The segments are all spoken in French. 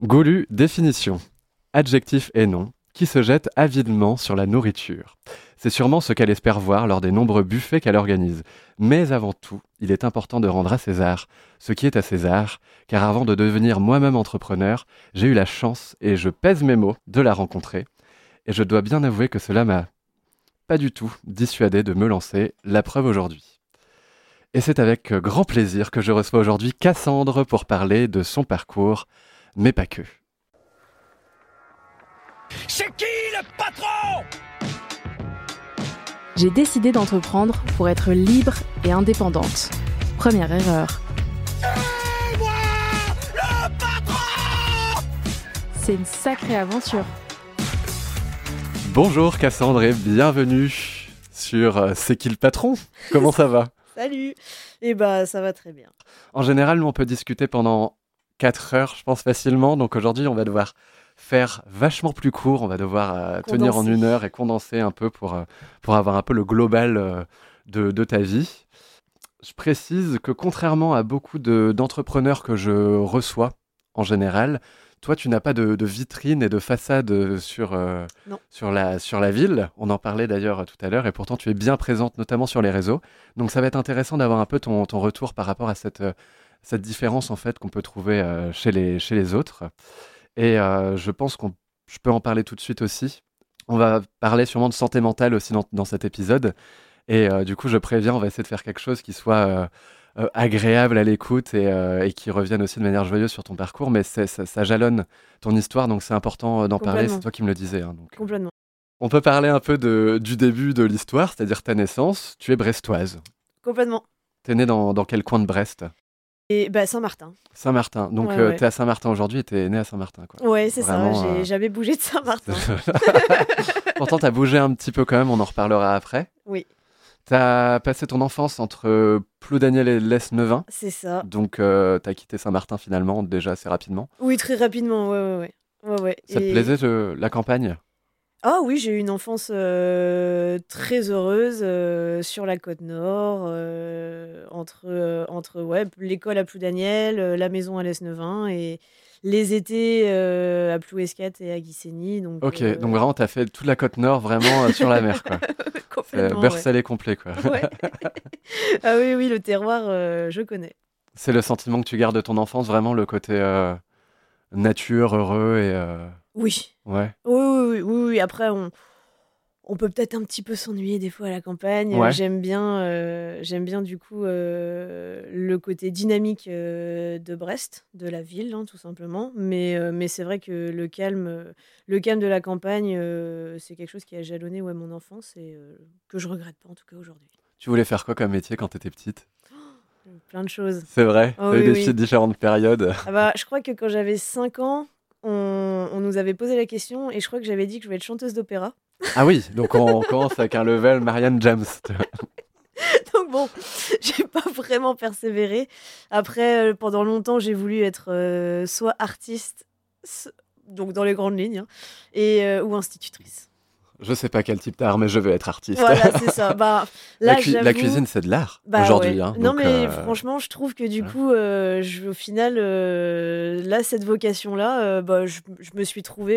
Goulu, définition. Adjectif et nom, qui se jette avidement sur la nourriture. C'est sûrement ce qu'elle espère voir lors des nombreux buffets qu'elle organise. Mais avant tout, il est important de rendre à César ce qui est à César, car avant de devenir moi-même entrepreneur, j'ai eu la chance, et je pèse mes mots, de la rencontrer. Et je dois bien avouer que cela m'a pas du tout dissuadé de me lancer, la preuve aujourd'hui. Et c'est avec grand plaisir que je reçois aujourd'hui Cassandre pour parler de son parcours, mais pas que. C'est qui le patron? J'ai décidé d'entreprendre pour être libre et indépendante. Première erreur. C'est moi le patron! C'est une sacrée aventure. Bonjour Cassandre et bienvenue sur C'est qui le patron? Comment ça va? Salut. Ça va très bien. En général, nous on peut discuter pendant 4 heures, je pense facilement, donc aujourd'hui on va devoir faire vachement plus court, on va devoir tenir en 1 heure et condenser un peu pour avoir un peu le global de ta vie. Je précise que contrairement à beaucoup d'entrepreneurs que je reçois en général, toi tu n'as pas de vitrine et de façade sur la ville. On en parlait d'ailleurs tout à l'heure et pourtant tu es bien présente notamment sur les réseaux. Donc ça va être intéressant d'avoir un peu ton retour par rapport à cette différence en fait qu'on peut trouver chez les autres. Et je pense je peux en parler tout de suite aussi. On va parler sûrement de santé mentale aussi dans cet épisode. Et du coup, je préviens, on va essayer de faire quelque chose qui soit agréable à l'écoute et qui revienne aussi de manière joyeuse sur ton parcours. Mais ça jalonne ton histoire, donc c'est important d'en parler. C'est toi qui me le disais. Donc. Complètement. On peut parler un peu du début de l'histoire, c'est-à-dire ta naissance. Tu es brestoise. Complètement. T'es née dans quel coin de Brest? Et Saint-Martin. Saint-Martin. Donc, Ouais. t'es à Saint-Martin aujourd'hui et t'es née à Saint-Martin, quoi. Ouais, c'est Vraiment, ça. J'ai jamais bougé de Saint-Martin. Pourtant, t'as bougé un petit peu quand même, on en reparlera après. Oui, T'as passé ton enfance entre Ploudaniel et Lesneuvin. c'est ça. Donc, t'as quitté Saint-Martin finalement, déjà assez rapidement. Oui, très rapidement. Ouais. Ça te plaisait la campagne? Ah oui, j'ai eu une enfance très heureuse sur la côte nord, entre l'école à Ploudaniel, la maison à Lesneuvin et les étés à Plouescat et à Guissény. Ok, donc vraiment, t'as fait toute la côte nord vraiment sur la mer, quoi. C'est complètement. beurre Ouais. salé complet, quoi. Ouais. Ah oui, le terroir, je connais. C'est le sentiment que tu gardes de ton enfance, vraiment le côté nature, heureux et... Oui. Ouais. Oui. Après, on peut peut-être un petit peu s'ennuyer des fois à la campagne. Ouais. J'aime bien du coup le côté dynamique de Brest, de la ville, hein, tout simplement. Mais c'est vrai que le calme de la campagne, c'est quelque chose qui a jalonné mon enfance et que je regrette pas en tout cas aujourd'hui. Tu voulais faire quoi comme métier quand t'étais petite? Plein de choses. C'est vrai? Oh, T'as eu oui, des oui. petites différentes périodes? Je crois que quand j'avais 5 ans, on nous avait posé la question et je crois que j'avais dit que je voulais être chanteuse d'opéra. Ah oui, donc on commence avec un level Marianne James. Donc bon, j'ai pas vraiment persévéré. Après, pendant longtemps, j'ai voulu être soit artiste, donc dans les grandes lignes, hein, ou institutrice. Je sais pas quel type d'art, mais je veux être artiste. Voilà, c'est ça. Là, la j'avoue... cuisine, c'est de l'art Bah aujourd'hui. ouais. Hein, Non, donc, mais franchement, je trouve que du coup, au final, là, cette vocation-là, je me suis trouvée,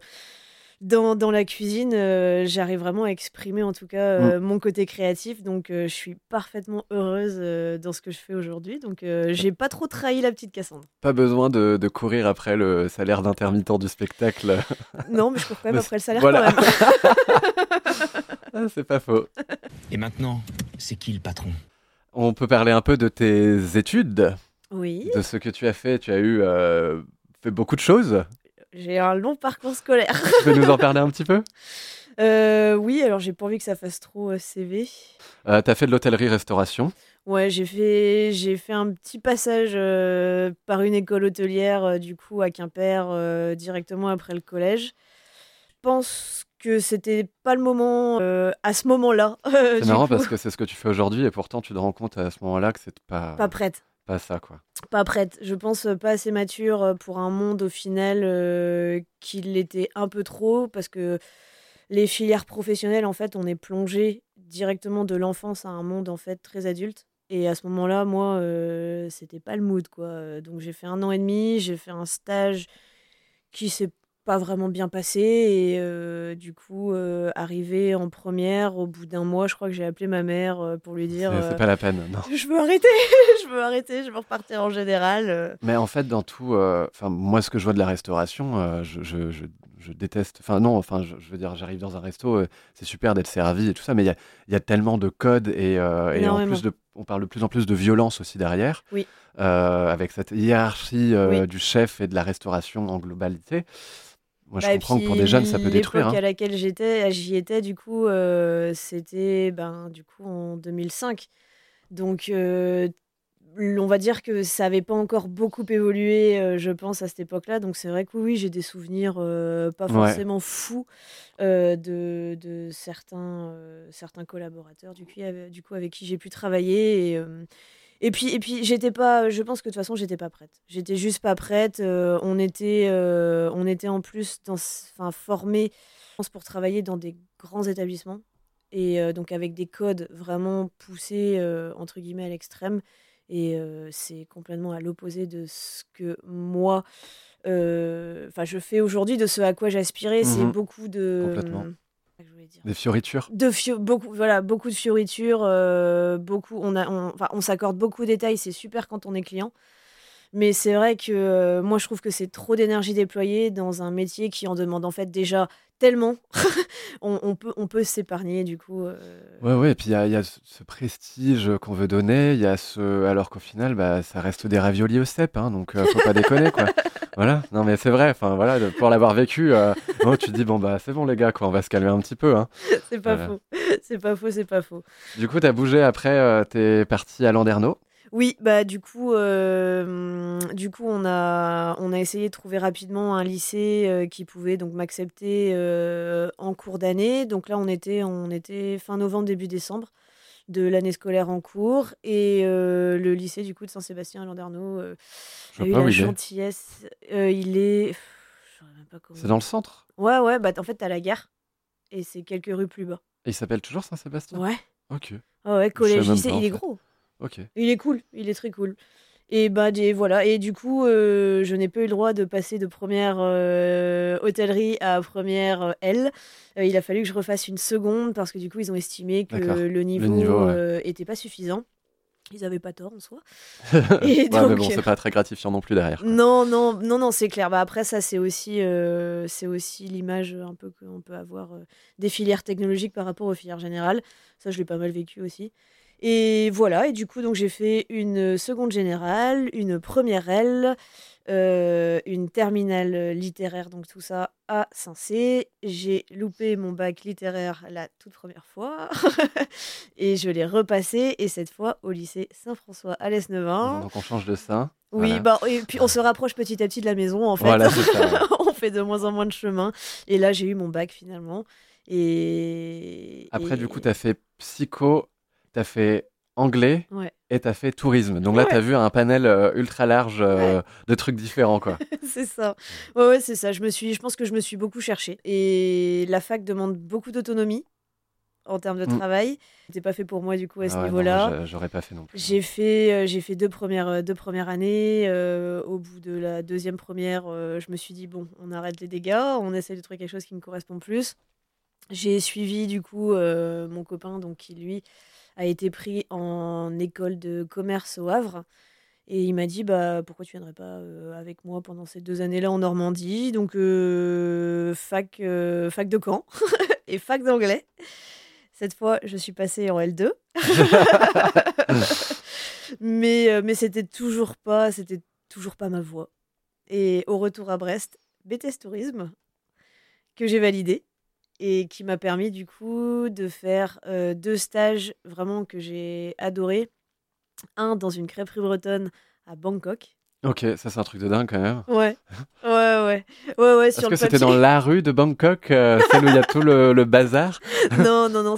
dans la cuisine, j'arrive vraiment à exprimer en tout cas mon côté créatif, donc je suis parfaitement heureuse dans ce que je fais aujourd'hui, donc j'ai pas trop trahi la petite Cassandre. Pas besoin de courir après le salaire d'intermittent du spectacle. Non, mais je cours quand même après le salaire voilà. quand même. Ah, c'est pas faux. Et maintenant, c'est qui le patron? On peut parler un peu de tes études, Oui, de ce que tu as fait. Tu as fait beaucoup de choses. j'ai un long parcours scolaire. Tu peux nous en parler un petit peu? Oui, alors j'ai pas envie que ça fasse trop CV. T'as fait de l'hôtellerie-restauration. Ouais, j'ai fait un petit passage par une école hôtelière, du coup, à Quimper, directement après le collège. Je pense que c'était pas le moment à ce moment-là. C'est marrant parce que c'est ce que tu fais aujourd'hui et pourtant tu te rends compte à ce moment-là que c'est Pas prête. pas ça, quoi. Pas prête. Je pense pas assez mature pour un monde, au final, qui l'était un peu trop, parce que les filières professionnelles, en fait, on est plongé directement de l'enfance à un monde, en fait, très adulte. Et à ce moment-là, moi, c'était pas le mood, quoi. Donc j'ai fait 1 an et demi, j'ai fait un stage qui s'est pas vraiment bien passé. Et du coup, arrivé en première, au bout d'un mois, je crois que j'ai appelé ma mère pour lui dire C'est pas la peine, non. je veux arrêter, je veux repartir en général. Mais en fait, dans tout, moi, ce que je vois de la restauration, je déteste. Enfin, non, je veux dire, j'arrive dans un resto, c'est super d'être servi et tout ça, mais il y a tellement de codes et en Énormément. plus on parle de plus en plus de violence aussi derrière, Oui. avec cette hiérarchie Oui. du chef et de la restauration en globalité. Moi, je Bah, et comprends que pour puis des jeunes, ça peut détruire. l'époque Hein. à laquelle j'y étais, du coup, c'était du coup en 2005. Donc, on va dire que ça n'avait pas encore beaucoup évolué, je pense, à cette époque-là. Donc, c'est vrai que oui, j'ai des souvenirs pas Ouais, forcément fous de certains collaborateurs, du coup, avec qui j'ai pu travailler. Et puis, j'étais pas. Je pense que de toute façon, j'étais pas prête. J'étais juste pas prête. On était en plus formés, je pense, pour travailler dans des grands établissements. Et donc avec des codes vraiment poussés, entre guillemets, à l'extrême. Et c'est complètement à l'opposé de ce que moi, je fais aujourd'hui, de ce à quoi j'aspirais. C'est mhm, beaucoup de. complètement. Qu'est-ce que je voulais dire Des fioritures. beaucoup, voilà, beaucoup de fioritures, beaucoup, on s'accorde beaucoup de détails, c'est super quand on est client. Mais c'est vrai que moi, je trouve que c'est trop d'énergie déployée dans un métier qui en demande en fait déjà tellement. On peut s'épargner du coup. Ouais, ouais, et puis il y a ce prestige qu'on veut donner, alors qu'au final, bah, ça reste des raviolis au cèpe, hein, donc faut pas déconner, quoi. Voilà, non mais c'est vrai, enfin voilà, pour l'avoir vécu, tu te dis, bon bah c'est bon les gars, quoi, on va se calmer un petit peu, hein. C'est pas Voilà. faux. C'est pas faux, c'est pas faux. Du coup, t'as bougé après, t'es parti à Landerneau. Oui, bah du coup on a essayé de trouver rapidement un lycée qui pouvait donc m'accepter en cours d'année. Donc là on était fin novembre début décembre de l'année scolaire en cours. Et le lycée du coup de Saint-Sébastien à Landerneau Je a vois eu pas où la il est. gentillesse. Il est, je saurais même pas comment. C'est dans le centre? Ouais, ouais, bah en fait t'as la gare et c'est quelques rues plus bas. Et il s'appelle toujours Saint-Sébastien? Ouais. Ok, Ah ouais, je savais collège même lycée, pas en il est fait. gros. Ok. Il est cool, il est très cool. Et voilà. Et du coup, je n'ai pas eu le droit de passer de première hôtellerie à première L. Il a fallu que je refasse une seconde parce que du coup, ils ont estimé que D'accord. le Le niveau, niveau ouais. était pas suffisant. Ils avaient pas tort en soi. Et Ouais, mais bon, donc, c'est pas très gratifiant non plus derrière, quoi. non, non, non, non, c'est clair. Bah après, ça, c'est aussi l'image un peu qu'on peut avoir des filières technologiques par rapport aux filières générales. Ça, je l'ai pas mal vécu aussi. Et voilà, et du coup, donc j'ai fait une seconde générale, une première L, une terminale littéraire, donc tout ça à Saint-Cé. J'ai loupé mon bac littéraire la toute première fois et je l'ai repassé, et cette fois au lycée Saint-François à Bon, Lesneuvin. donc on change de ça. Oui, Voilà. bah, et puis on se rapproche petit à petit de la maison, en fait. Voilà, c'est ça, ouais. On fait de moins en moins de chemin. Et là, j'ai eu mon bac finalement. Après, du coup, Et... t'as fait psycho, t'as fait anglais Ouais, et t'as fait tourisme. Donc là, ouais, t'as vu un panel ultra large ouais, de trucs différents, quoi. c'est ça. Ouais, ouais, c'est ça. Je pense que je me suis beaucoup cherchée. Et la fac demande beaucoup d'autonomie en termes de Mm. travail. C'était pas fait pour moi, du coup, à ce Ah ouais, non, moi, niveau-là. j'aurais pas fait non plus. Hein. J'ai fait deux premières années. Au bout de la deuxième première, je me suis dit, bon, on arrête les dégâts, on essaie de trouver quelque chose qui me correspond plus. J'ai suivi du coup mon copain, donc qui lui a été pris en école de commerce au Havre. Et il m'a dit, bah pourquoi tu viendrais pas avec moi pendant ces 2 années-là en Normandie. Donc fac de Caen et fac d'anglais. Cette fois, je suis passée en L2. Mais c'était toujours pas ma voie. Et au retour à Brest, BTS Tourisme, que j'ai validé et qui m'a permis du coup de faire 2 stages vraiment que j'ai adoré. Un dans une crêperie bretonne à Bangkok. Ok, ça c'est un truc de dingue quand même. Ouais, ouais, ouais, ouais, ouais, Est-ce sur que le c'était dans papier. la rue de Bangkok, celle où il y a tout le bazar? Non, non, non,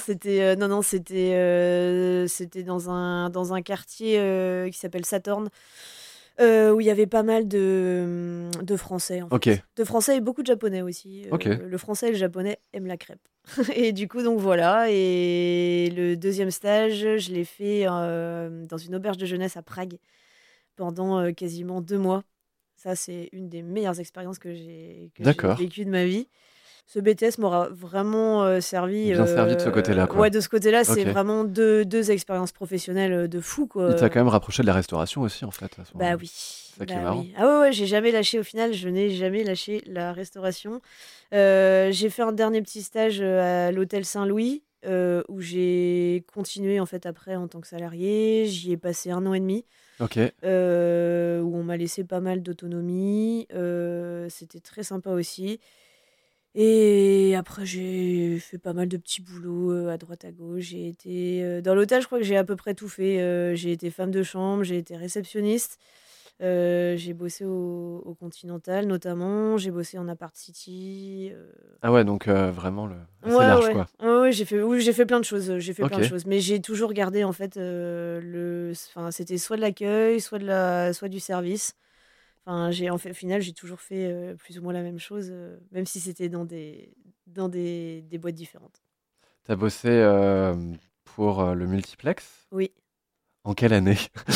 c'était dans un quartier qui s'appelle Satorn, où il y avait pas mal de Français en Ok, fait. De Français et beaucoup de Japonais aussi. ok. Le Français et le Japonais aiment la crêpe. Et du coup, donc voilà. Et le deuxième stage, je l'ai fait dans une auberge de jeunesse à Prague pendant quasiment 2 mois. Ça, c'est une des meilleures expériences que j'ai D'accord. vécues de ma vie. Ce BTS m'aura vraiment servi. Bien servi de ce côté-là, quoi. Ouais, de ce côté-là, c'est Ok. vraiment deux expériences professionnelles de fou, quoi. Il t'a quand même rapproché de la restauration aussi, en fait, à ce Bah moment-là. oui. ça qui est Bah marrant. oui. Ah ouais, j'ai jamais lâché au final, je n'ai jamais lâché la restauration. J'ai fait un dernier petit stage à l'hôtel Saint-Louis où j'ai continué en fait après en tant que salarié. J'y ai passé 1 an et demi Ok. où on m'a laissé pas mal d'autonomie. C'était très sympa aussi. Et après, j'ai fait pas mal de petits boulots à droite à gauche. J'ai été dans l'hôtel, je crois que j'ai à peu près tout fait. J'ai été femme de chambre, j'ai été réceptionniste. J'ai bossé au Continental notamment. J'ai bossé en Apart City. Ah ouais, donc vraiment assez Ouais, large, ouais. quoi. Ouais, j'ai fait plein de choses. J'ai fait plein de Ok. choses. Mais j'ai toujours gardé en fait enfin, c'était soit de l'accueil, soit du service. Enfin, au final, j'ai toujours fait plus ou moins la même chose, même si c'était dans des boîtes différentes. T'as bossé pour le multiplex. Oui. En quelle année?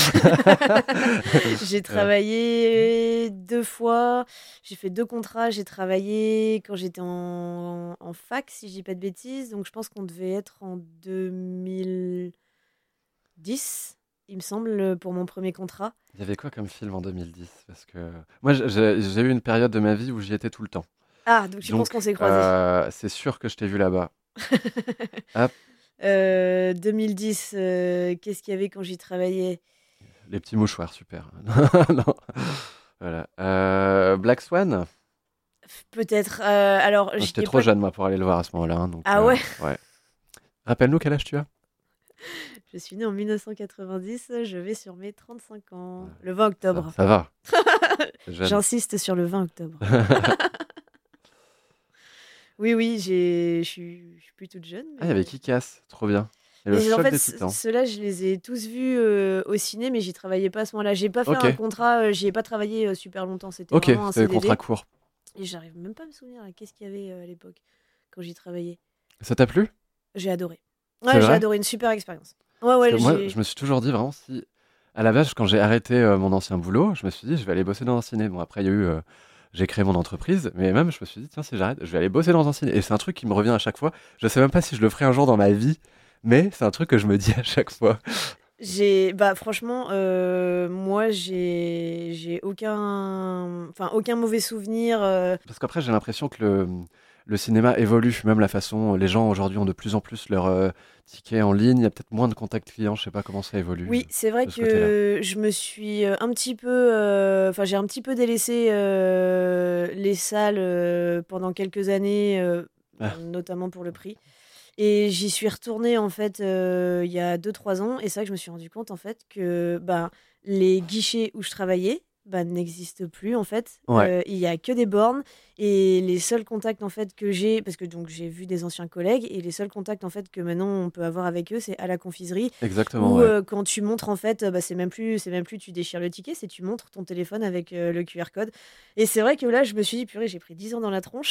J'ai travaillé 2 fois, j'ai fait 2 contrats. J'ai travaillé quand j'étais en fac, si je dis pas de bêtises, donc je pense qu'on devait être en 2010, il me semble, pour mon premier contrat. Il y avait quoi comme film en 2010? Parce que moi, j'ai eu une période de ma vie où j'y étais tout le temps. Ah, donc tu penses Donc, qu'on s'est croisés. c'est sûr que je t'ai vu là-bas. Hop, 2010, qu'est-ce qu'il y avait quand j'y travaillais? les petits mouchoirs, super. Non. Voilà. Black Swan? Peut-être, alors Moi, j'y j'étais ai trop pas. jeune, moi, pour aller le voir à ce moment-là, hein, donc, Ah ouais? ouais. Rappelle-nous quel âge tu as? Je suis née en 1990, je vais sur mes 35 ans. Le 20 Ça, octobre. ça va. C'est jeune. J'insiste sur le 20 octobre. Oui, oui, je suis plus toute jeune. Ah, il y avait Kick-Ass, trop bien. Et le Mais en choc fait, des titans. ceux-là, je les ai tous vus au ciné, mais j'y travaillais pas à ce moment-là. J'ai pas fait Ok, un contrat, j'y ai pas travaillé super longtemps. C'était ok, vraiment un c'était des CDD. contrats courts. Et j'arrive même pas à me souvenir là, qu'est-ce qu'il y avait à l'époque quand j'y travaillais. Ça t'a plu? J'ai adoré. C'est Ouais, j'ai vrai? adoré, une super expérience. Ouais, Parce ouais, que moi, je me suis toujours dit vraiment si. À la base, quand j'ai arrêté mon ancien boulot, je me suis dit, je vais aller bosser dans un ciné. Bon, après, il y a eu. J'ai créé mon entreprise, mais même, je me suis dit, tiens, si j'arrête, je vais aller bosser dans un ciné. Et c'est un truc qui me revient à chaque fois. Je sais même pas si je le ferai un jour dans ma vie, mais c'est un truc que je me dis à chaque fois. Bah franchement, moi j'ai aucun mauvais souvenir. Parce qu'après, j'ai l'impression que le cinéma évolue. Même la façon. Les gens aujourd'hui ont de plus en plus leurs tickets en ligne. Il y a peut-être moins de contacts clients. Je sais pas comment ça évolue Oui, c'est vrai de ce côté-là. que je me suis un petit peu, enfin j'ai un petit peu délaissé les salles pendant quelques années, Ah, notamment pour le prix. Et j'y suis retournée en fait il y a 2-3 ans. Et c'est vrai que je me suis rendu compte en fait que ben, les guichets où je travaillais n'existent plus en fait. ouais, Il y a que des bornes et les seuls contacts en fait que j'ai, parce que donc j'ai vu des anciens collègues, et les seuls contacts en fait que maintenant on peut avoir avec eux, c'est à la confiserie exactement, où ouais. quand tu montres en fait, c'est même plus tu déchires le ticket, c'est tu montres ton téléphone avec le QR code. Et c'est vrai que là je me suis dit purée, j'ai pris 10 ans dans la tronche.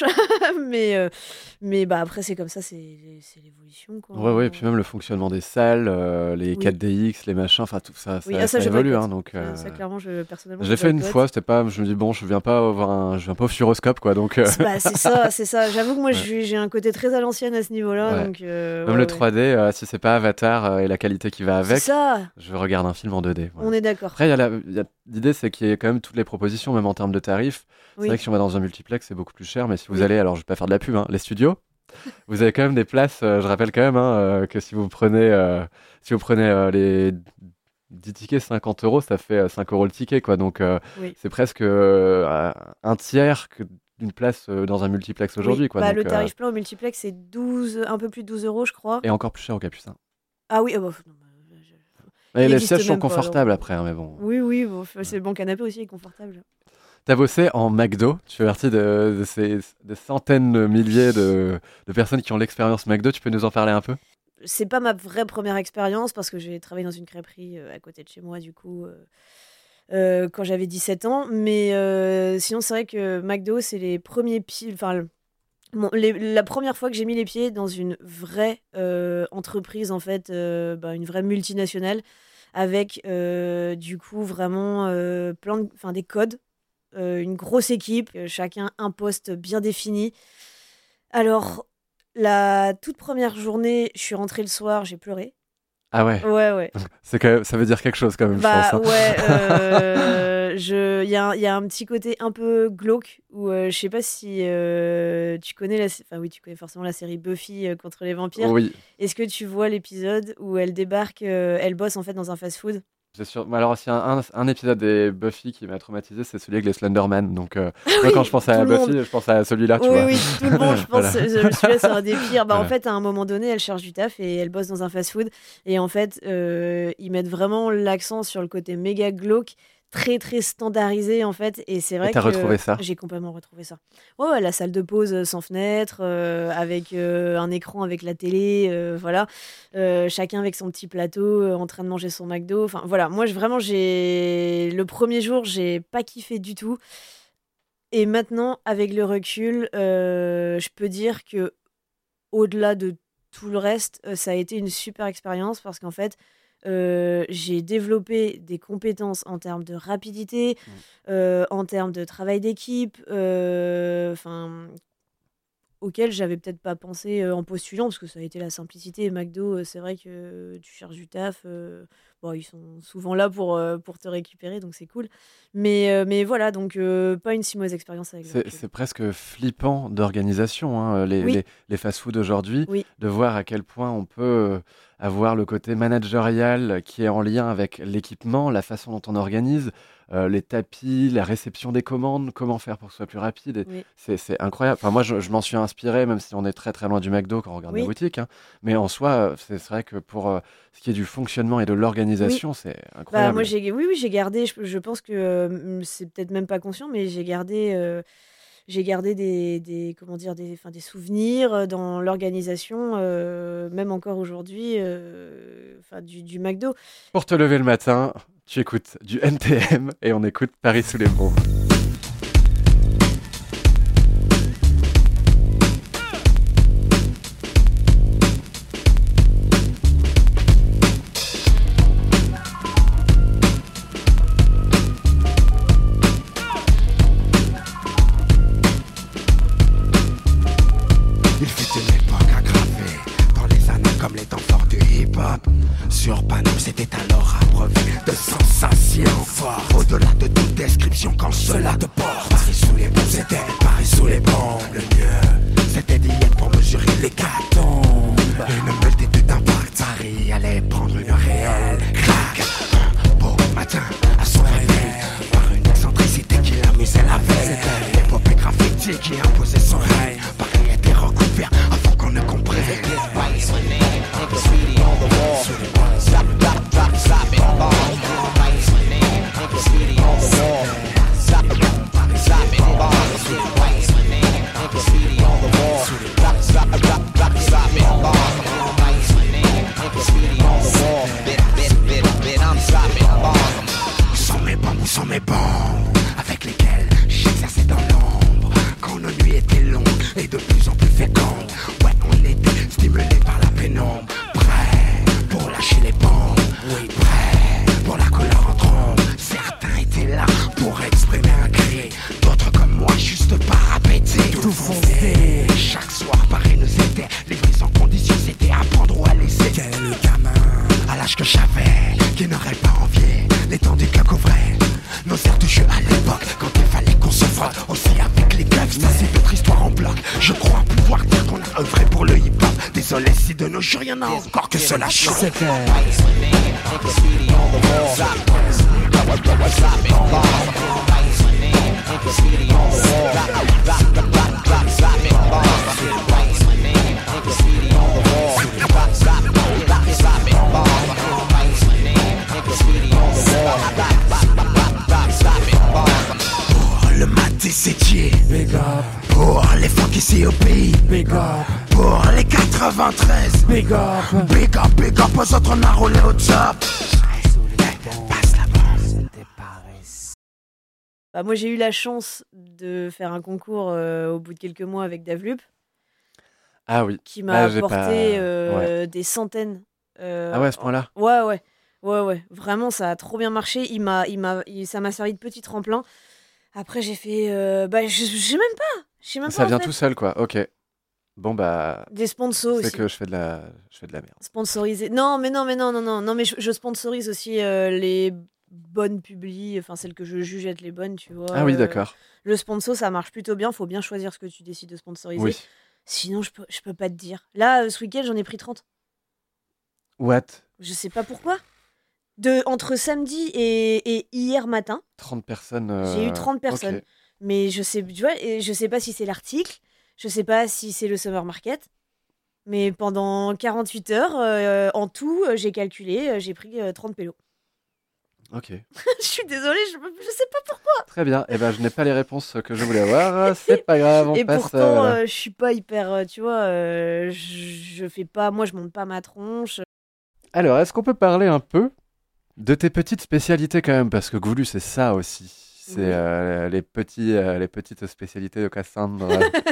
mais bah après c'est comme ça, c'est l'évolution quoi. Ouais, ouais, et puis même le fonctionnement des salles, les Oui. 4DX, les machins, enfin tout ça, Oui, ça ça je évolue, boycotte. hein, donc Ça, clairement, personnellement, je je l'ai fait une boycotte. fois, c'était pas, je me dis bon, je viens pas au Futuroscope, quoi, donc Bah, c'est ça, c'est ça. J'avoue que moi, ouais, j'ai un côté très à l'ancienne à ce niveau-là. ouais. Donc, Même ouais, le ouais. 3D, si c'est pas Avatar et la qualité qui va C'est avec, ça, je regarde un film en 2D. Voilà. on est d'accord. Après, l'idée, c'est qu'il y ait quand même toutes les propositions, même en termes de tarifs. C'est vrai Oui, que si on va dans un multiplex, c'est beaucoup plus cher, mais si vous oui. allez, alors je vais pas faire de la pub, hein, les studios, vous avez quand même des places. Je rappelle quand même hein, que si vous prenez les 10 tickets, 50 euros, ça fait 5 euros le ticket, quoi. Donc Oui. c'est presque un tiers d'une place dans un multiplex aujourd'hui, Oui. quoi. Bah, Donc, le tarif plein au multiplex, c'est 12, un peu plus de 12 euros, je crois. et encore plus cher au Capucin. Ah oui, ah bah, non, bah, Et il les existe sièges sont même pas, alors. confortables après, hein, mais bon. Oui, oui, bon, c'est bon, canapé aussi est confortable. T'as bossé en McDo, tu fais partie de ces des centaines de milliers de personnes qui ont l'expérience McDo, tu peux nous en parler un peu? C'est pas ma vraie première expérience parce que j'ai travaillé dans une crêperie à côté de chez moi, du coup, quand j'avais 17 ans. Mais sinon, c'est vrai que McDo, c'est les premiers pieds. Enfin, la première fois que j'ai mis les pieds dans une vraie entreprise, en fait, une vraie multinationale, avec du coup vraiment plein de, enfin, des codes. une grosse équipe, chacun un poste bien défini. Alors, la toute première journée, je suis rentrée le soir, j'ai pleuré. Ah ouais, Ouais. ça veut dire quelque chose quand même, je Bah pense. Hein. ouais, il y a un petit côté un peu glauque où je sais pas si tu connais enfin oui, tu connais forcément la série Buffy contre les vampires. Oui, Est-ce que tu vois l'épisode où elle débarque, elle bosse en fait dans un fast-food? c'est sûr. Mais alors, s'il y a un épisode des Buffy qui m'a traumatisé, c'est celui avec les Slenderman. Donc, moi, Oui, quand je pense tout à le Buffy, monde. je pense à celui-là, tu Oui, vois. oui, tout le monde, je pense, Voilà. celui-là, c'est un des pires. Bah, en Voilà. fait, à un moment donné, elle cherche du taf et elle bosse dans un fast-food. Et en fait, ils mettent vraiment l'accent sur le côté méga glauque, très, très standardisé, en fait. Et c'est Et vrai t'as retrouvé que ça? j'ai complètement retrouvé ça. Ouais, la salle de pause sans fenêtre, avec un écran avec la télé, voilà. Chacun avec son petit plateau, en train de manger son McDo. Enfin, voilà. Moi, vraiment, le premier jour, j'ai pas kiffé du tout. Et maintenant, avec le recul, je peux dire que au-delà de tout le reste, ça a été une super expérience parce qu'en fait, j'ai développé des compétences en termes de rapidité, Mm. en termes de travail d'équipe, enfin, auxquelles j'avais peut-être pas pensé en postulant parce que ça a été la simplicité. McDo, c'est vrai que tu cherches du taf, bon, ils sont souvent là pour te récupérer, donc c'est cool. Mais voilà, donc pas une si mauvaise expérience avec le recul. C'est presque flippant d'organisation, hein, Oui, les fast-foods aujourd'hui, oui. de voir à quel point on peut avoir le côté managérial qui est en lien avec l'équipement, la façon dont on organise, les tapis, la réception des commandes, comment faire pour que ce soit plus rapide. Et Oui, c'est incroyable. Enfin, moi, je m'en suis inspiré, même si on est très très loin du McDo quand on regarde la oui, boutique. Hein. Mais en soi, c'est vrai que pour ce qui est du fonctionnement et de oui. l'organisation, c'est Bah moi incroyable. oui, j'ai gardé. Je pense que c'est peut-être même pas conscient, mais j'ai gardé comment dire, enfin, des souvenirs dans l'organisation, même encore aujourd'hui, enfin, du McDo. Pour te lever le matin, tu écoutes du NTM et on écoute Paris sous les bombes. Il fut une époque aggravée dans les années comme les temps forts du hip-hop. Sur Paname, c'était alors abreuvé de sensations fortes. Au-delà de toute description, quand cela te porte. Paris sous les bombes, c'était Paris sous les bombes. Le mieux, c'était d'y être pour mesurer l'hécatombe. Une multitude d'impacts, Paris allait prendre une réelle claque. Un beau matin, à son réveil, par une excentricité qui l'amusait la veille. L'épopée graffiti qui imposait son règne. Paris était recouvert avant qu'on ne comprenne. Où sont mes bombes, où sont mes bombes, avec lesquelles j'exerçais dans l'ombre. Quand nos nuits étaient longues et de plus en plus fécondes. Ouais, on était stimulés par la pénombre. Prêts pour lâcher les bombes. Oui, prêts pour la couleur en trombe. Certains étaient là pour exprimer un cri. D'autres comme moi, juste par appétit. Tout foncé. Chaque soir, Paris nous était livrés sans condition. C'était apprendre ou à laisser. Quel gamin à l'âge que j'avais, qui n'aurait pas envié l'étendue que couvrait nos aires de jeu à l'époque, quand il fallait qu'on se frotte aussi avec les keufs. Ça c'est notre histoire en bloc. Je crois pouvoir dire qu'on a œuvré pour le hip-hop. Désolé si de nos jours y'en a encore que cela chante. Pour le matin sétier, Big up, pour les funky ici au pays, big up, pour les 93, big up. big up aux autres on a roulé au top. Passe la bombe. Bah, moi, j'ai eu la chance de faire un concours au bout de quelques mois avec Davlup, Ah oui. qui m'a Ah, j'ai apporté pas- ouais. des centaines. Ah ouais, à ce point-là. Ouais. Vraiment, ça a trop bien marché. Ça m'a servi de petit tremplin. Après, j'ai fait. Bah, je sais même pas. Je sais même Ça pas, vient en fait. tout seul, quoi. Ok. Bon, bah, Des sponsors c'est aussi. que je fais de la merde. Sponsorisé. Non, mais non, mais je sponsorise aussi les bonnes publis, enfin celles que je juge être les bonnes, tu vois. Ah oui, d'accord. Le sponsor, ça marche plutôt bien, faut bien choisir ce que tu décides de sponsoriser. Oui. Sinon, je peux pas te dire. Là, ce week-end, j'en ai pris 30. What? Je sais pas pourquoi. Entre samedi et hier matin, 30 personnes. j'ai eu 30 personnes. Ok. Mais je sais, tu vois, et je sais pas si c'est l'article, je sais pas si c'est le Summer Market. Mais pendant 48 heures, en tout, j'ai calculé, j'ai pris 30 pélos. Ok. Je suis désolée, je sais pas pourquoi. Très bien. Eh ben, je n'ai pas les réponses que je voulais avoir. C'est pas grave, on Et passe. pourtant, Voilà. je suis pas hyper, tu vois, je fais pas, moi, je monte pas ma tronche. Alors, est-ce qu'on peut parler un peu de tes petites spécialités quand même? Parce que Goulu, c'est ça aussi. C'est Oui. les petites spécialités de Cassandre.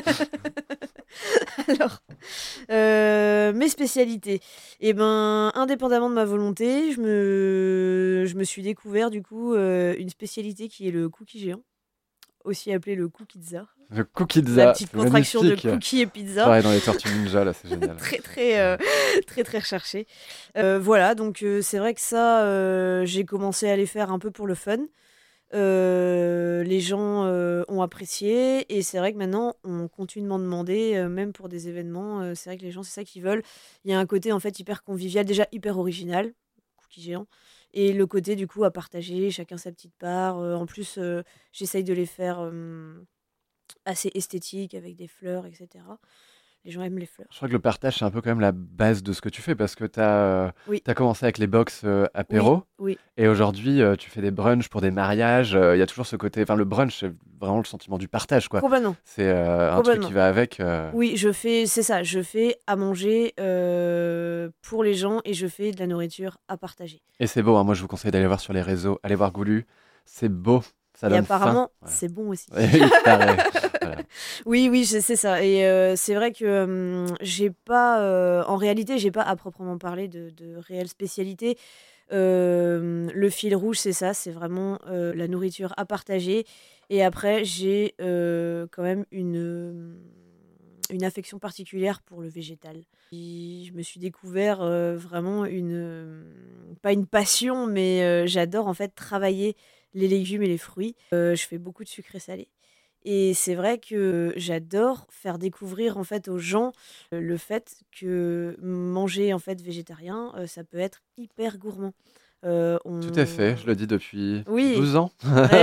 Alors, mes spécialités. Eh ben, indépendamment de ma volonté, je me suis découvert du coup une spécialité qui est le cookie géant, aussi appelé le cookie-za. Le cookie-za, La petite c'est contraction magnifique. de cookie et pizza. Pareil dans les Tortues Ninja, là, c'est génial. Très recherché. Voilà, donc c'est vrai que ça, j'ai commencé à les faire un peu pour le fun. Les gens ont apprécié et c'est vrai que maintenant on continue de m'en demander, même pour des événements. C'est vrai que les gens, c'est ça qu'ils veulent. Il y a un côté en fait hyper convivial, déjà hyper original, cookie géant, et le côté du coup à partager, chacun sa petite part. En plus, j'essaye de les faire assez esthétiques avec des fleurs, etc. Les gens aiment les fleurs. Je crois que le partage, c'est un peu quand même la base de ce que tu fais parce que tu as Oui, commencé avec les box oui, apéro oui. et aujourd'hui, tu fais des brunchs pour des mariages. Il y a toujours ce côté. Enfin, le brunch, c'est vraiment le sentiment du partage, quoi. Complètement. C'est un truc Complètement. qui va avec. Oui, c'est ça, je fais à manger pour les gens et je fais de la nourriture à partager. Et c'est beau, hein. Moi, je vous conseille d'aller voir sur les réseaux. Allez voir Goulu. C'est beau. Ça Et donne faim. apparemment, Voilà. c'est bon aussi. Il paraît. Voilà. Oui, c'est ça. Et c'est vrai que j'ai pas, en réalité, j'ai pas à proprement parler de réelle spécialité. Le fil rouge, c'est ça, c'est vraiment la nourriture à partager. Et après, j'ai quand même une affection particulière pour le végétal. Je me suis découvert vraiment pas une passion, mais j'adore en fait travailler les légumes et les fruits. Je fais beaucoup de sucré salé. Et c'est vrai que j'adore faire découvrir en fait aux gens le fait que manger en fait végétarien, ça peut être hyper gourmand. Tout à fait. Je le dis depuis Oui, 12 ans.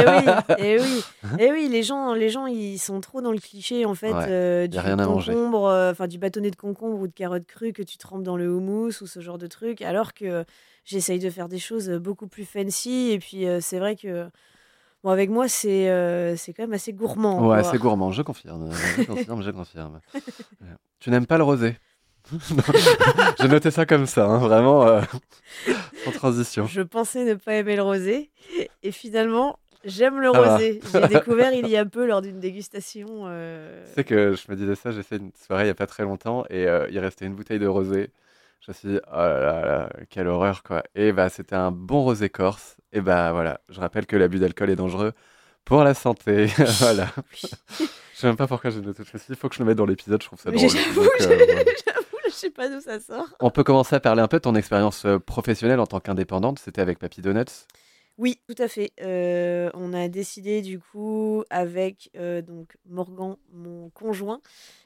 et oui, les gens, ils sont trop dans le cliché en fait Ouais. Il n'y a du rien à manger. concombre, enfin du bâtonnet de concombre ou de carotte crue que tu trempes dans le houmous ou ce genre de truc, alors que j'essaye de faire des choses beaucoup plus fancy. Et puis c'est vrai que bon, avec moi, c'est quand même assez gourmand, Ouais, quoi. c'est gourmand, je confirme. Je confirme, je confirme. Tu n'aimes pas le rosé? Non, j'ai noté ça comme ça, hein, vraiment sans transition. Je pensais ne pas aimer le rosé et finalement, j'aime le Ça va. rosé. J'ai découvert il y a peu lors d'une dégustation. Tu sais que je me disais ça, j'ai fait une soirée il n'y a pas très longtemps et il restait une bouteille de rosé. Je me suis dit, oh là là, quelle horreur quoi. Et bah c'était un bon rosé corse. Et bah voilà, je rappelle que l'abus d'alcool est dangereux pour la santé. Voilà. Je sais même pas pourquoi j'ai noté tout ça. Il faut que je le mette dans l'épisode, je trouve ça Mais drôle. j'avoue, Donc, voilà. j'avoue, je sais pas d'où ça sort. On peut commencer à parler un peu de ton expérience professionnelle en tant qu'indépendante. C'était avec Papy Donuts. Oui, tout à fait. On a décidé du coup avec donc Morgan, mon conjoint,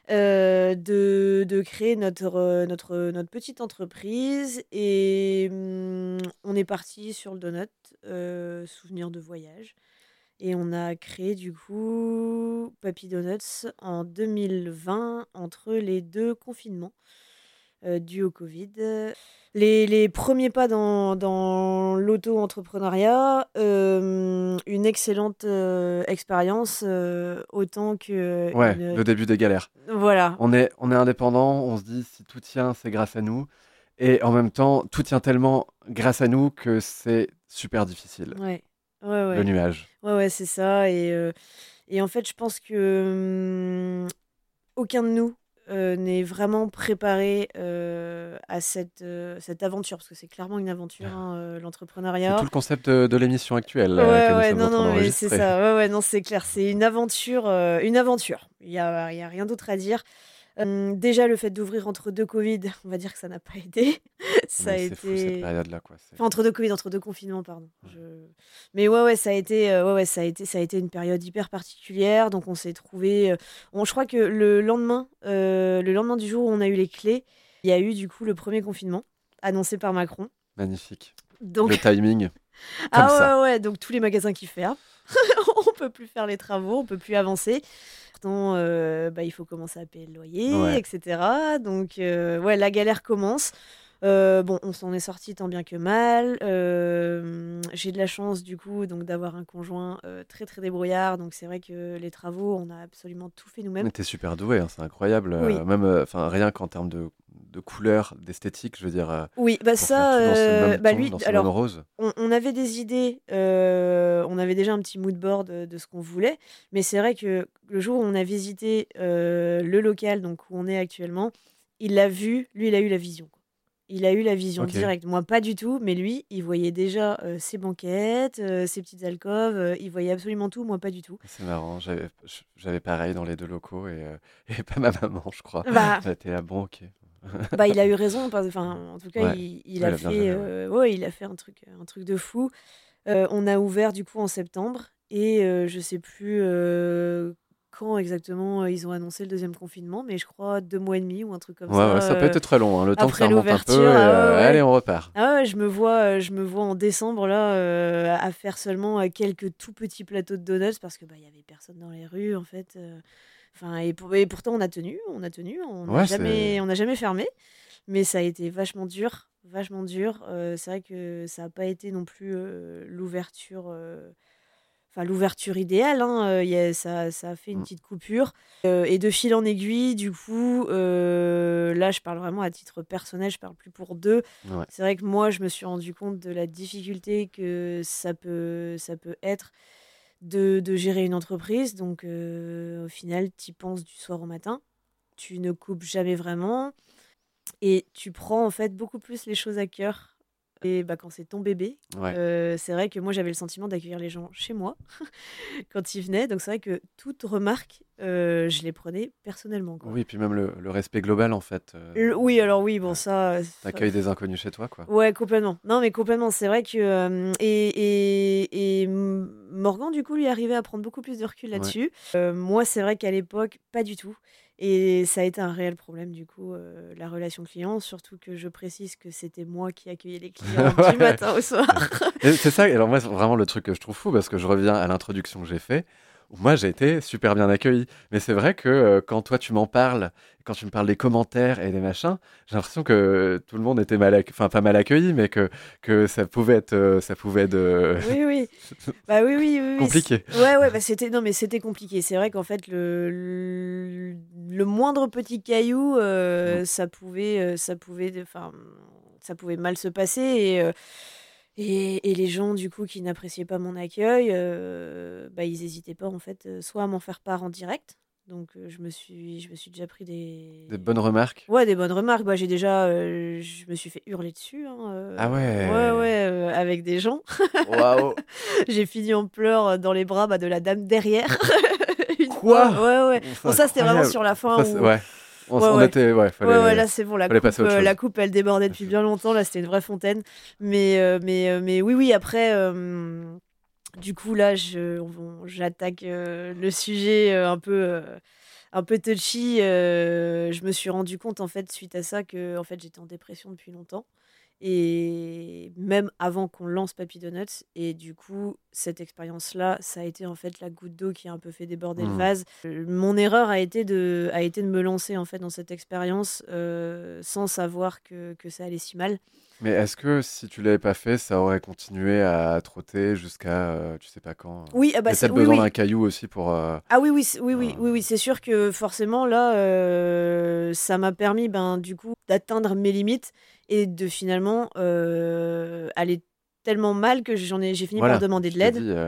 de créer notre petite entreprise et on est parti sur le donut, souvenir de voyage. Et on a créé du coup Papy Donuts en 2020 entre les deux confinements dus au Covid. Les premiers pas dans l'auto-entrepreneuriat, une excellente expérience, autant que Ouais, le début des galères. Voilà. On est indépendant, on se dit si tout tient, c'est grâce à nous. Et en même temps, tout tient tellement grâce à nous que c'est super difficile. Ouais. Le nuage. Ouais, c'est ça. Et en fait, je pense que aucun de nous n'est vraiment préparé à cette aventure, parce que c'est clairement une aventure, C'est l'entrepreneuriat. tout le concept de l'émission actuelle Ouais, que nous ouais, sommes en non, train non, mais c'est d'enregistrer. ça. Ouais, ouais, non, c'est clair. C'est une aventure, une aventure. Il y a rien d'autre à dire. Déjà, le fait d'ouvrir entre deux Covid, on va dire que ça n'a pas aidé. Ça a Mais c'est fou cette été. période-là, quoi. Enfin, entre deux Covid, entre deux confinements, pardon. Mais ouais, ouais, ça a été, ça a été une période hyper particulière. Donc, on s'est trouvé. Je crois que le lendemain du jour où on a eu les clés, il y a eu du coup le premier confinement annoncé par Macron. Magnifique. Donc, Le timing, comme ah ça. ouais, ouais, donc tous les magasins qui ferment. On peut plus faire les travaux, on peut plus avancer. Pourtant, il faut commencer à payer le loyer, Ouais. etc. Donc, ouais, la galère commence. Bon, on s'en est sorti tant bien que mal. J'ai de la chance, du coup, donc d'avoir un conjoint très, très débrouillard. Donc, c'est vrai que les travaux, on a absolument tout fait nous-mêmes. Mais t'es super doué, hein, c'est incroyable. Oui. Même, rien qu'en termes de couleurs, d'esthétique, je veux dire, Oui, bah pour faire ça, tout dans ce même ton, lui, dans ce même alors, rose. on avait des idées, on avait déjà un petit mood board de ce qu'on voulait, mais c'est vrai que le jour où on a visité le local, donc où on est actuellement, il l'a vu, lui, il a eu la vision, quoi. Il a eu la vision Ok. directe. Moi, pas du tout, mais lui, il voyait déjà ses banquettes, ses petites alcôves, il voyait absolument tout, moi, pas du tout. C'est marrant, j'avais pareil dans les deux locaux et pas ma maman, je crois. Bah, Elle était là, bon, ok. Bah, il a eu raison, enfin, en tout cas, Ouais, il ouais, a elle a bien fait, géré, ouais. ouais, il a fait un truc de fou. On a ouvert du coup en septembre et je sais plus quand exactement ils ont annoncé le deuxième confinement, mais je crois 2 mois et demi ou un truc comme Ouais, ça ouais, ça peut être très long, hein, le temps que ça après remonte un peu l'ouverture. et Ah ouais, allez, ouais. on repart. Ah ouais, je me vois en décembre là à faire seulement quelques tout petits plateaux de donuts parce que bah il y avait personne dans les rues en fait. Enfin et pourtant on a tenu, Ouais, c'est. on n'a jamais fermé. Mais ça a été vachement dur, vachement dur. C'est vrai que ça n'a pas été non plus l'ouverture idéale, hein. Ça a fait une Mm. petite coupure. Et de fil en aiguille, du coup, là, je parle vraiment à titre personnel, je parle plus pour deux. Ouais. C'est vrai que moi, je me suis rendu compte de la difficulté que ça peut être de gérer une entreprise. Donc, au final, tu y penses du soir au matin. Tu ne coupes jamais vraiment. Et tu prends en fait beaucoup plus les choses à cœur. Et bah, quand c'est ton bébé, Ouais. c'est vrai que moi j'avais le sentiment d'accueillir les gens chez moi quand ils venaient. Donc c'est vrai que toute remarque, je les prenais personnellement, quoi. Oui, puis même le respect global, en fait. Oui, alors oui, bon Ouais. ça, T'accueilles des inconnus chez toi, quoi. ouais, complètement. Non, mais complètement. C'est vrai que Morgan du coup lui arrivait à prendre beaucoup plus de recul Ouais. là-dessus. Moi, c'est vrai qu'à l'époque, pas du tout. Et ça a été un réel problème, du coup, la relation client, surtout que je précise que c'était moi qui accueillais les clients du Ouais. matin au soir. Et c'est ça, alors moi, c'est vraiment le truc que je trouve fou, parce que je reviens à l'introduction que j'ai fait, où moi, j'ai été super bien accueilli. Mais c'est vrai que quand toi, tu m'en parles, quand tu me parles des commentaires et des machins, j'ai l'impression que tout le monde était enfin, pas mal accueilli, mais que ça pouvait être, Oui, oui. Bah oui, oui, oui, oui. compliqué. Ouais, ouais, bah c'était non, mais c'était compliqué. C'est vrai qu'en fait, le moindre petit caillou, Mm. ça pouvait mal se passer. Et les gens, du coup, qui n'appréciaient pas mon accueil, bah, ils n'hésitaient pas, en fait, soit à m'en faire part en direct. Donc, je me suis déjà pris Des bonnes remarques. ouais, des bonnes remarques. Bah, je me suis fait hurler dessus, hein, Ah ouais, ouais. ouais, avec des gens. Waouh. J'ai fini en pleurs dans les bras de la dame derrière. Une Quoi? fois. Ouais, ouais. C'est Bon, ça, c'était vraiment incroyable. sur la fin Ça, où. ouais. On, Ouais, on ouais. était, ouais, Ouais, ouais, fallait là, c'est bon. passer à autre chose. La coupe, elle débordait depuis bien longtemps. Là, c'était une vraie fontaine. Mais oui, oui, après. Du coup, là, j'attaque le sujet un peu touchy. Je me suis rendu compte, en fait, suite à ça, que en fait, j'étais en dépression depuis longtemps. Et même avant qu'on lance Papy Donuts. Et du coup, cette expérience-là, ça a été en fait la goutte d'eau qui a un peu fait déborder le Mm. vase. Mon erreur a été de me lancer en fait dans cette expérience sans savoir que ça allait si mal. Mais est-ce que si tu l'avais pas fait, ça aurait continué à trotter jusqu'à tu sais pas quand Oui, ah bah T'as peut-être oui, besoin oui. d'un caillou aussi pour. Ah oui, oui, oui, c'est sûr que forcément, là, ça m'a permis, du coup, d'atteindre mes limites et de finalement aller tellement mal que j'ai fini par Voilà, demander tu de t'es l'aide. dit,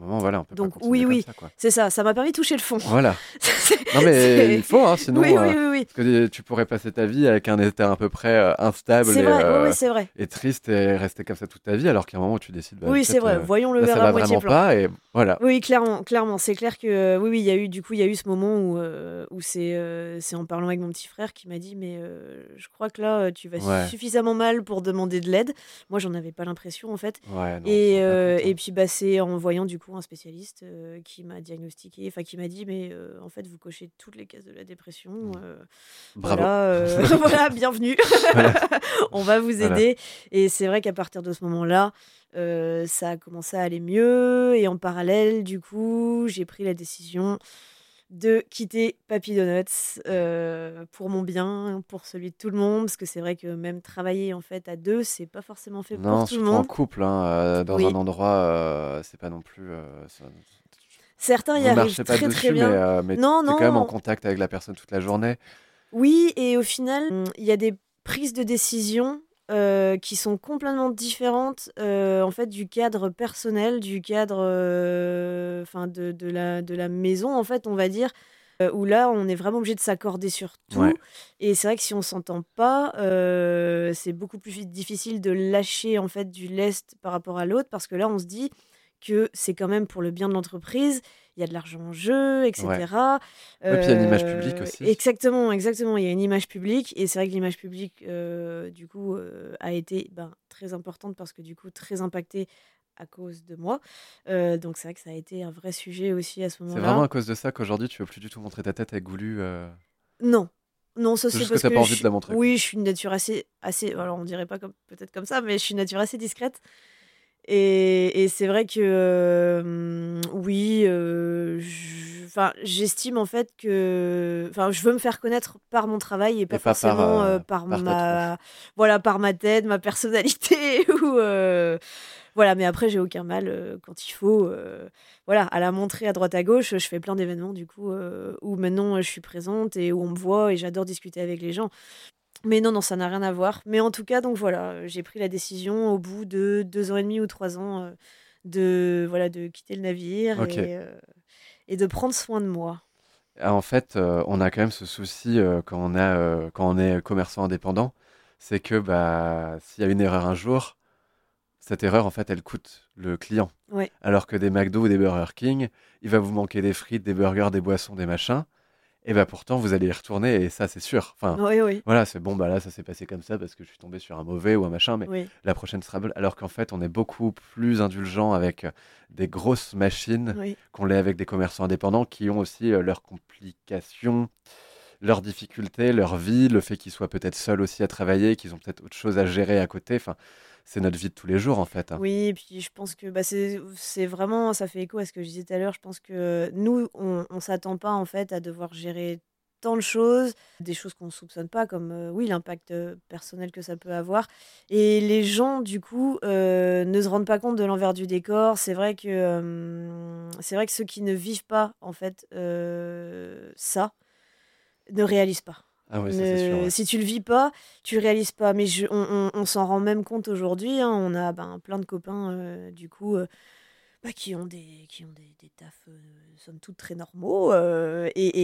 moment, voilà, on peut Donc, pas continuer oui. comme ça, quoi. C'est ça m'a permis de toucher le fond. Voilà. C'est- Non, mais c'est- il faut, hein, sinon, Oui. parce que tu pourrais passer ta vie avec un état à peu près instable C'est vrai, oui, c'est vrai. et triste et rester comme ça toute ta vie, alors qu'à un moment où tu décides, Oui, c'est peut-être, vrai. Voyons le là, ça verre à va moitié vraiment plein. pas, et voilà. Oui, clairement. C'est clair que oui, il y a eu ce moment où c'est en parlant avec mon petit frère qui m'a dit, mais je crois que là, tu vas Ouais. suffisamment mal pour demander de l'aide. Moi, j'en avais pas l'impression en fait. Ouais, non, Et, on se rend pas compte, et hein. puis c'est en voyant du coup un spécialiste qui m'a diagnostiqué, enfin qui m'a dit, mais en fait, vous cochez toutes les cases de la dépression. Bravo. Voilà, voilà, bienvenue. Voilà. On va vous Voilà. aider. Et c'est vrai qu'à partir de ce moment-là, ça a commencé à aller mieux. Et en parallèle, du coup, j'ai pris la décision de quitter Papy Donuts pour mon bien, pour celui de tout le monde. Parce que c'est vrai que même travailler en fait à deux, c'est pas forcément fait Non, pour tout le surtout en monde. couple, hein, dans Oui. un endroit, c'est pas non plus. Certains y Vous arrivent marchez pas très très dessus, bien. mais Non, t'es quand même en non. contact avec la personne toute la journée. Oui, et au final, il y a des prises de décision qui sont complètement différentes en fait du cadre personnel, du cadre enfin de la maison en fait, on va dire, où là on est vraiment obligé de s'accorder sur tout. Ouais. Et c'est vrai que si on s'entend pas, c'est beaucoup plus difficile de lâcher en fait du lest par rapport à l'autre, parce que là on se dit que c'est quand même pour le bien de l'entreprise, il y a de l'argent en jeu, Ouais. etc. Ouais, puis il y a une image publique aussi. Exactement, il y a une image publique, et c'est vrai que l'image publique, du coup, a été très importante, parce que du coup, très impactée à cause de moi. Donc c'est vrai que ça a été un vrai sujet aussi à ce C'est vraiment moment-là. à cause de ça qu'aujourd'hui tu veux plus du tout montrer ta tête avec Goulu. Non, non, ça C'est c'est juste que parce t'as que pas envie de la montrer, quoi. oui, je suis une nature assez, alors on dirait pas peut-être comme ça, mais je suis une nature assez discrète. Et c'est vrai que oui, j'estime en fait que, je veux me faire connaître par mon travail, et pas Et pas par, forcément par ta tronche. voilà, par ma tête, ma personnalité ou voilà. Mais après, j'ai aucun mal quand il faut, voilà, à la montrer à droite à gauche. Je fais plein d'événements du coup où maintenant je suis présente et où on me voit, et j'adore discuter avec les gens. Mais non, ça n'a rien à voir. Mais en tout cas, donc voilà, j'ai pris la décision au bout de 2 ans et demi ou 3 ans de quitter le navire Ok. et de prendre soin de moi. Ah, en fait, on a quand même ce souci quand on est commerçant indépendant, c'est que s'il y a une erreur un jour, cette erreur, en fait, elle coûte le client. Ouais. Alors que des McDo ou des Burger King, il va vous manquer des frites, des burgers, des boissons, des machins. Et pourtant, vous allez y retourner, et ça, c'est sûr. Enfin, Oui. voilà, c'est bon, là, ça s'est passé comme ça parce que je suis tombé sur un mauvais ou un machin, mais Oui. la prochaine sera bonne. Alors qu'en fait, on est beaucoup plus indulgent avec des grosses machines Oui. qu'on l'est avec des commerçants indépendants qui ont aussi leurs complications, leurs difficultés, leur vie, le fait qu'ils soient peut-être seuls aussi à travailler, qu'ils ont peut-être autre chose à gérer à côté. Enfin, c'est notre vie de tous les jours, en fait, hein. Oui, et puis je pense que c'est vraiment, ça fait écho à ce que je disais tout à l'heure. Je pense que nous, on s'attend pas en fait à devoir gérer tant de choses, des choses qu'on ne soupçonne pas, comme oui, l'impact personnel que ça peut avoir. Et les gens, du coup, ne se rendent pas compte de l'envers du décor. C'est vrai que ceux qui ne vivent pas en fait ça ne réalisent pas. Ah oui, ça, c'est sûr, ouais. Si tu le vis pas, tu le réalises pas. Mais on s'en rend même compte aujourd'hui, hein. On a plein de copains, du coup, qui ont des tafs, somme toute très normaux, et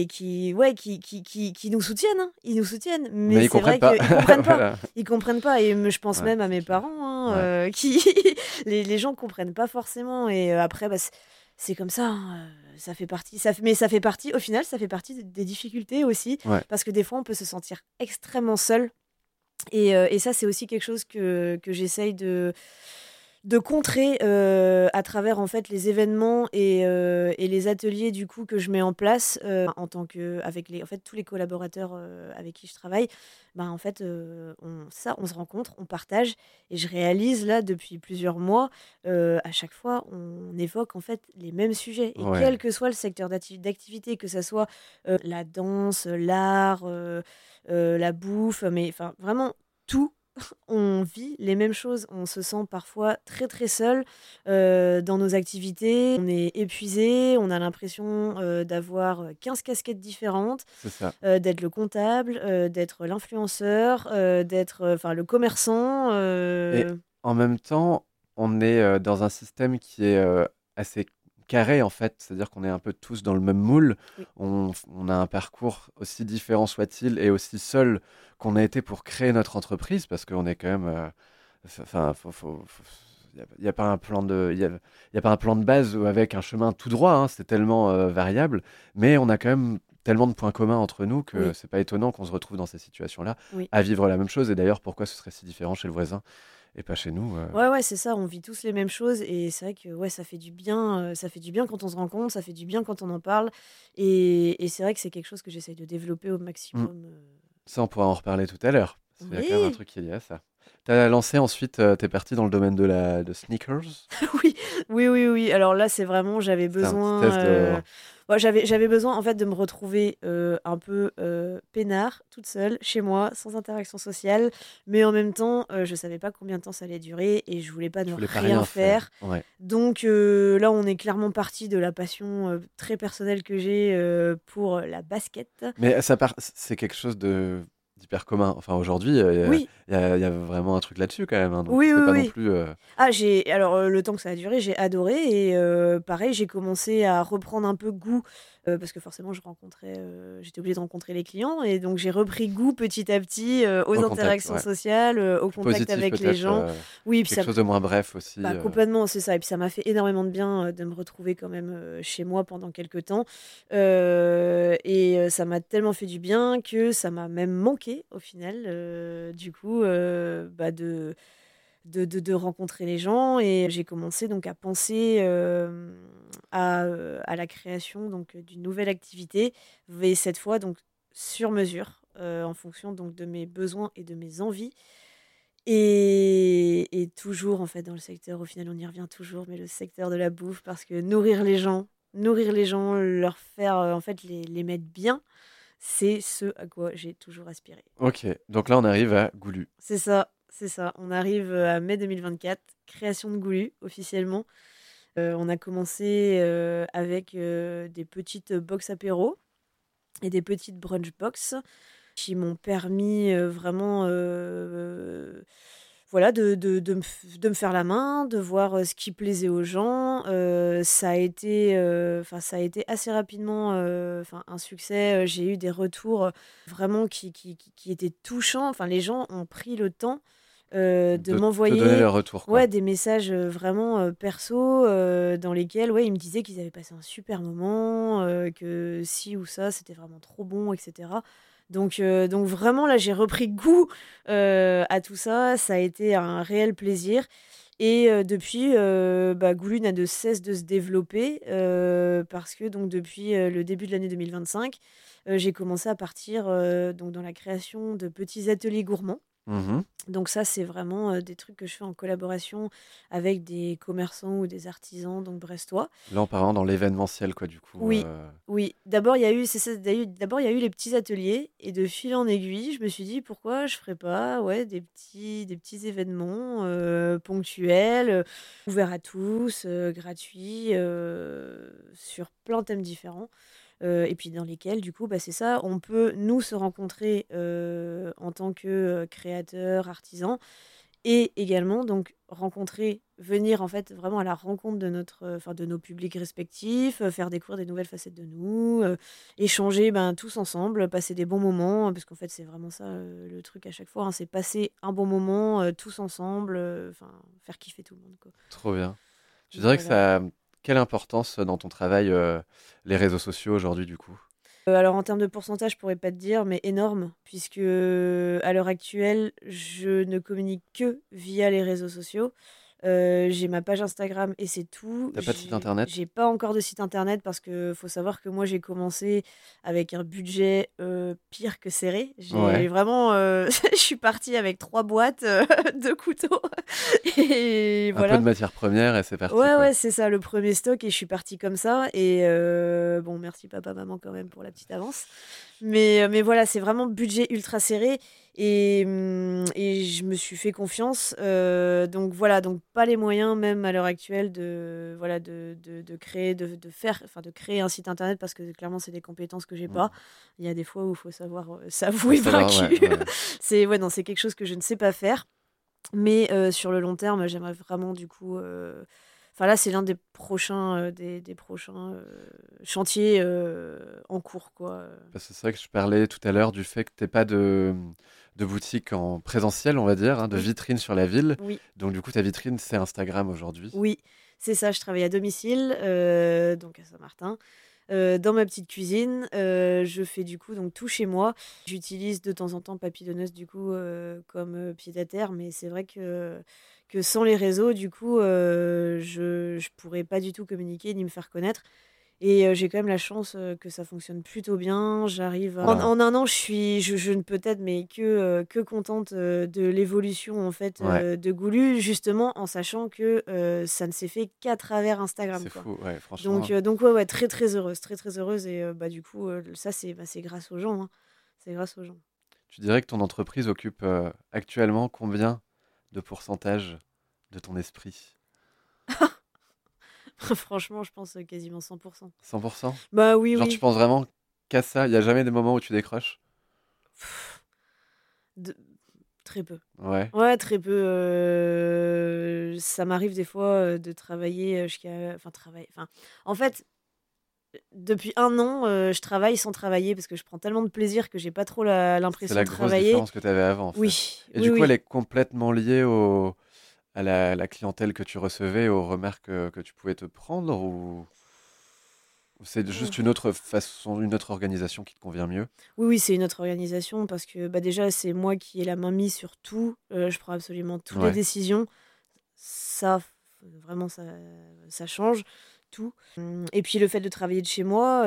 qui nous soutiennent, hein. Ils nous soutiennent. Mais Mais ils c'est vrai comprennent pas. qu'ils comprennent pas. Voilà. Ils comprennent pas. Et je pense Ouais, même à c'est mes clair. parents, hein, Ouais. qui les gens comprennent pas forcément. Et après, c'est comme ça, hein, ça fait partie, mais ça fait partie, au final, ça fait partie des difficultés aussi, Ouais. parce que des fois, on peut se sentir extrêmement seul. Et ça, c'est aussi quelque chose que j'essaye de contrer à travers en fait les événements et les ateliers du coup que je mets en place en tant que avec en fait tous les collaborateurs avec qui je travaille. En fait on se rencontre, on partage, et je réalise là depuis plusieurs mois, à chaque fois on évoque en fait les mêmes sujets, et Ouais. quel que soit le secteur d'activité, que ça soit la danse, l'art, la bouffe, mais enfin vraiment tout. On vit les mêmes choses, on se sent parfois très très seul dans nos activités, on est épuisé, on a l'impression d'avoir 15 casquettes différentes, C'est ça. d'être le comptable, d'être l'influenceur, d'être le commerçant. Et en même temps, on est dans un système qui est assez carré en fait, c'est-à-dire qu'on est un peu tous dans le même moule. Oui. On a un parcours aussi différent soit-il et aussi seul qu'on a été pour créer notre entreprise parce qu'on est quand même. Enfin, il n'y a pas un plan de, il y a pas un plan de base ou avec un chemin tout droit. Hein, c'est tellement variable, mais on a quand même tellement de points communs entre nous que Oui. c'est pas étonnant qu'on se retrouve dans ces situations-là Oui. à vivre la même chose. Et d'ailleurs, pourquoi ce serait si différent chez le voisin et pas chez nous Ouais, c'est ça, on vit tous les mêmes choses et c'est vrai que ouais, ça fait du bien quand on se rencontre, ça fait du bien quand on en parle et c'est vrai que c'est quelque chose que j'essaye de développer au maximum. Ça, on pourra en reparler tout à l'heure. Parce qu'il y a quand même un Oui, truc qui est lié à ça. T'as lancé ensuite, t'es parti dans le domaine de sneakers. oui. Alors là, c'est vraiment, j'avais C'était un petit besoin, test de... ouais, j'avais besoin en fait de me retrouver un peu peinard, toute seule, chez moi, sans interaction sociale, mais en même temps, je savais pas combien de temps ça allait durer et je voulais pas Je ne voulais pas rien rien faire. faire. Ouais. Donc là, on est clairement parti de la passion très personnelle que j'ai pour la basket. Mais c'est quelque chose d'hyper commun. Enfin, aujourd'hui, Oui, il y a vraiment un truc là-dessus quand même. Hein, donc, oui, c'est oui, pas non oui. plus... Ah, alors le temps que ça a duré, j'ai adoré et pareil, j'ai commencé à reprendre un peu goût parce que forcément, j'étais obligée de rencontrer les clients et donc j'ai repris goût petit à petit aux au contact, interactions ouais. sociales, au Plus contact positif avec les peut-être. gens. Oui, puis Quelque chose de moins bref aussi. bah, complètement, c'est ça. Et puis ça m'a fait énormément de bien de me retrouver quand même chez moi pendant quelques temps. Ça m'a tellement fait du bien que ça m'a même manqué au final, du coup, bah, de rencontrer les gens. Et j'ai commencé donc à penser à la création donc, d'une nouvelle activité, mais cette fois donc sur mesure, en fonction donc de mes besoins et de mes envies. Et toujours, en fait, dans le secteur, au final, on y revient toujours, mais le secteur de la bouffe, parce que nourrir les gens, leur faire, en fait, les mettre bien, c'est ce à quoi j'ai toujours aspiré. Ok, donc là on arrive à Goulu. C'est ça, c'est ça. On arrive à mai 2024, création de Goulu, officiellement. On a commencé avec des petites box apéro et des petites brunch box qui m'ont permis vraiment voilà, de me faire la main, de voir ce qui plaisait aux gens. Ça a été assez rapidement un succès. J'ai eu des retours vraiment qui étaient touchants. Enfin, les gens ont pris le temps de Te donner m'envoyer leur retour, quoi. ouais, des messages vraiment perso dans lesquels ouais, ils me disaient qu'ils avaient passé un super moment, que ci ou ça, c'était vraiment trop bon, etc. Donc vraiment, là, j'ai repris goût à tout ça. Ça a été un réel plaisir. Et depuis, Goulu n'a de cesse de se développer parce que donc, depuis le début de l'année 2025, j'ai commencé à partir donc, dans la création de petits ateliers gourmands. Mhm. Donc ça, c'est vraiment des trucs que je fais en collaboration avec des commerçants ou des artisans donc brestois. Là, en parlant dans l'événementiel, quoi, du coup. Oui, oui. D'abord, il y a eu, d'abord, il y a eu les petits ateliers et de fil en aiguille, je me suis dit pourquoi je ferais pas ouais, des petits événements ponctuels, ouverts à tous, gratuits, sur plein de thèmes différents. Et puis dans lesquels, du coup, bah, c'est ça, on peut, nous, se rencontrer en tant que créateurs, artisans, et également, donc, venir en fait vraiment à la rencontre de nos publics respectifs, faire découvrir des nouvelles facettes de nous, échanger tous ensemble, passer des bons moments, parce qu'en fait, c'est vraiment ça le truc à chaque fois, hein, c'est passer un bon moment tous ensemble, faire kiffer tout le monde, quoi. Trop bien. Tu Donc, dirais que voilà. ça a quelle importance dans ton travail, les réseaux sociaux aujourd'hui, du coup? Alors en termes de pourcentage, je pourrais pas te dire, mais énorme, puisque à l'heure actuelle, je ne communique que via les réseaux sociaux. J'ai ma page Instagram et c'est tout. T'as pas de site internet? J'ai pas encore de site internet parce que faut savoir que moi j'ai commencé avec un budget pire que serré. J'ai Ouais. vraiment, je suis partie avec 3 boîtes de couteaux et Un peu voilà. de matière première et c'est parti, Ouais, quoi. ouais, c'est ça, le premier stock et je suis partie comme ça. Et bon, merci papa, maman quand même pour la petite avance. Mais voilà, c'est vraiment budget ultra serré et je me suis fait confiance. Donc voilà, donc pas les moyens même à l'heure actuelle voilà, de créer, de créer un site internet parce que clairement c'est des compétences que j'ai pas. Il y a des fois où il faut savoir s'avouer Faut savoir, vaincu. ouais. Non, c'est quelque chose que je ne sais pas faire. Mais sur le long terme, j'aimerais vraiment du coup Enfin là, c'est l'un des prochains, chantiers en cours, quoi. Parce que c'est vrai que je parlais tout à l'heure du fait que tu pas de boutique en présentiel, on va dire, de Oui. vitrine sur la ville. Oui. Donc du coup, ta vitrine, c'est Instagram aujourd'hui. Oui, c'est ça. Je travaille à domicile, donc à Saint-Martin. Dans ma petite cuisine, je fais du coup donc tout chez moi. J'utilise de temps en temps Papillonneuse du coup comme pied-à-terre, mais c'est vrai que sans les réseaux, du coup, je pourrais pas du tout communiquer ni me faire connaître. Et j'ai quand même la chance que ça fonctionne plutôt bien. J'arrive Voilà. en un an, je ne peux être mais que contente de l'évolution en fait Ouais. de Goulu, justement en sachant que ça ne s'est fait qu'à travers Instagram, C'est quoi. fou, ouais, franchement. Donc ouais, très très heureuse, très très heureuse. Et du coup, ça c'est grâce aux gens, hein. C'est grâce aux gens. Tu dirais que ton entreprise occupe actuellement combien de pourcentage de ton esprit? Franchement, je pense quasiment 100%. 100%? Bah oui, Genre, oui. tu penses vraiment qu'à ça? Il n'y a jamais des moments où tu décroches? De- Très peu. Ouais. Ouais, très peu. Ça m'arrive des fois de travailler jusqu'à. Enfin, en fait, depuis un an, je travaille sans travailler parce que je prends tellement de plaisir que j'ai pas trop C'est l'impression la de grosse travailler. différence que tu avais avant, en fait. Oui, Et oui, du coup, elle oui. est complètement liée à la clientèle que tu recevais, aux remarques que tu pouvais te prendre, ou c'est juste une autre façon, une autre organisation qui te convient mieux? Oui, oui, c'est une autre organisation parce que bah, déjà, c'est moi qui ai la main mise sur tout. Je prends absolument toutes les Ouais, décisions. Ça, vraiment, ça change tout. Et puis, le fait de travailler de chez moi,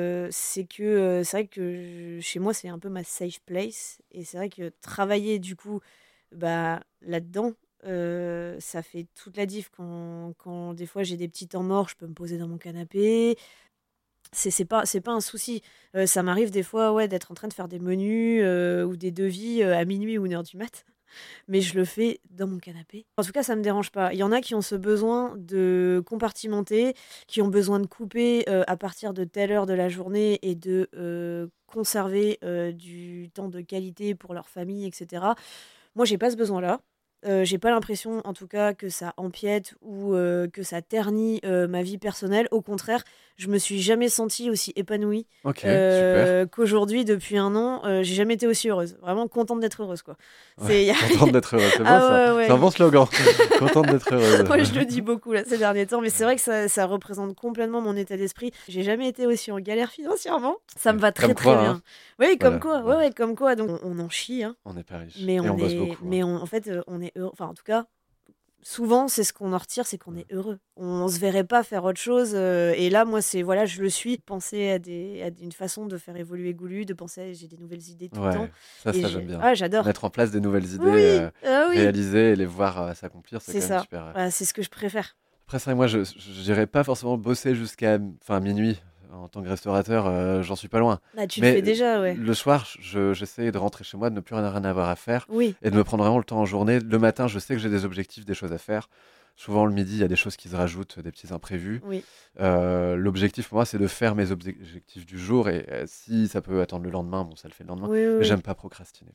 c'est vrai que chez moi, c'est un peu ma safe place. Et c'est vrai que travailler, du coup, bah, là-dedans, ça fait toute la diff. Quand des fois j'ai des petits temps morts, je peux me poser dans mon canapé. C'est pas un souci. Ça m'arrive des fois, ouais, d'être en train de faire des menus ou des devis à minuit ou 1h du mat, mais je le fais dans mon canapé. En tout cas, ça me dérange pas. Il y en a qui ont ce besoin de compartimenter, qui ont besoin de couper à partir de telle heure de la journée et de conserver du temps de qualité pour leur famille, etc. Moi, j'ai pas ce besoin-là. J'ai pas l'impression, en tout cas, que ça empiète ou que ça ternit ma vie personnelle. Au contraire, je me suis jamais sentie aussi épanouie ok, super. qu'aujourd'hui, depuis un an. J'ai jamais été aussi heureuse. Vraiment contente d'être heureuse, quoi. Ouais, contente d'être heureuse, c'est beau Ah ça. ouais, C'est un ouais. bon slogan. Contente d'être heureuse. Moi, je le dis beaucoup là, ces derniers temps, mais c'est vrai que ça représente complètement mon état d'esprit. J'ai jamais été aussi en galère financièrement. Ça me va très Comme très quoi, bien. hein. Oui, comme Voilà, quoi. Ouais, voilà. ouais, comme quoi. Donc, on en chie, hein. On n'est pas riche. Mais Et on on bosse est, beaucoup, hein. mais en fait, on est heureux. Enfin, en tout cas, souvent, c'est ce qu'on en retire, c'est qu'on est heureux. On se verrait pas faire autre chose. Et là, moi, c'est voilà, je le suis. Penser à une façon de faire évoluer Goulu, de penser, j'ai des nouvelles idées tout le temps. Ouais, ça Et j'aime bien. ah, j'adore. Mettre en place des nouvelles idées, Oui, ah oui, réalisées et les voir s'accomplir, c'est c'est quand même ça. super. Voilà, c'est ce que je préfère. Après ça, moi, je n'irais pas forcément bosser jusqu'à minuit en tant que restaurateur, j'en suis pas loin. Bah, tu le Mais fais déjà, ouais. le soir, j'essaie de rentrer chez moi, de ne plus rien avoir à faire Oui, et de me prendre vraiment le temps en journée. Le matin, je sais que j'ai des objectifs, des choses à faire. Souvent, le midi, il y a des choses qui se rajoutent, des petits imprévus. oui. L'objectif pour moi, c'est de faire mes objectifs du jour et si ça peut attendre le lendemain, bon, ça le fait le lendemain. Oui, oui, Mais oui. j'aime pas procrastiner.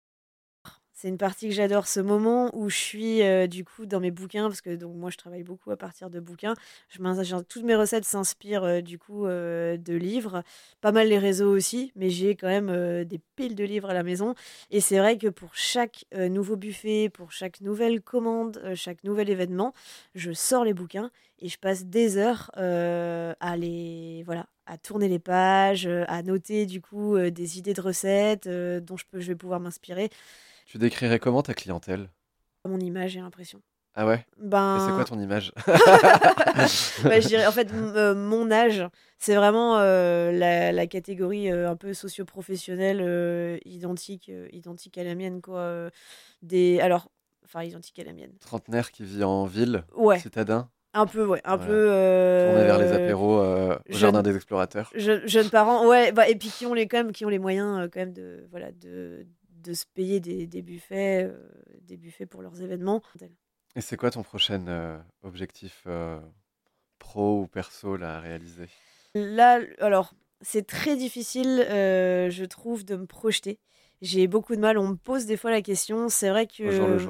C'est une partie que j'adore, ce moment où je suis du coup dans mes bouquins, parce que donc moi je travaille beaucoup à partir de bouquins. Toutes mes recettes s'inspirent du coup de livres, pas mal les réseaux aussi, mais j'ai quand même des piles de livres à la maison. Et c'est vrai que pour chaque nouveau buffet, pour chaque nouvelle commande, chaque nouvel événement, je sors les bouquins et je passe des heures à tourner les pages, à noter du coup des idées de recettes dont je vais pouvoir m'inspirer. Tu décrirais comment ta clientèle? Mon image, j'ai l'impression. Ah ouais? Et c'est quoi Ben, ton image? ouais, je dirais, en fait, mon âge, c'est vraiment la catégorie un peu socio-professionnelle, identique à la mienne, quoi. Enfin, identique à la mienne. Trentenaire qui vit en ville, Ouais, citadin, un peu, ouais, un voilà. peu. Tourné vers les apéros au jardin Jeunes des explorateurs. jeunes parents, ouais, bah, et puis qui ont les moyens quand même de se payer des buffets pour leurs événements. Et c'est quoi ton prochain objectif pro ou perso là, à réaliser? Là, alors, c'est très difficile, je trouve, de me projeter. J'ai beaucoup de mal. On me pose des fois la question. C'est vrai Au jour le que jour, quoi.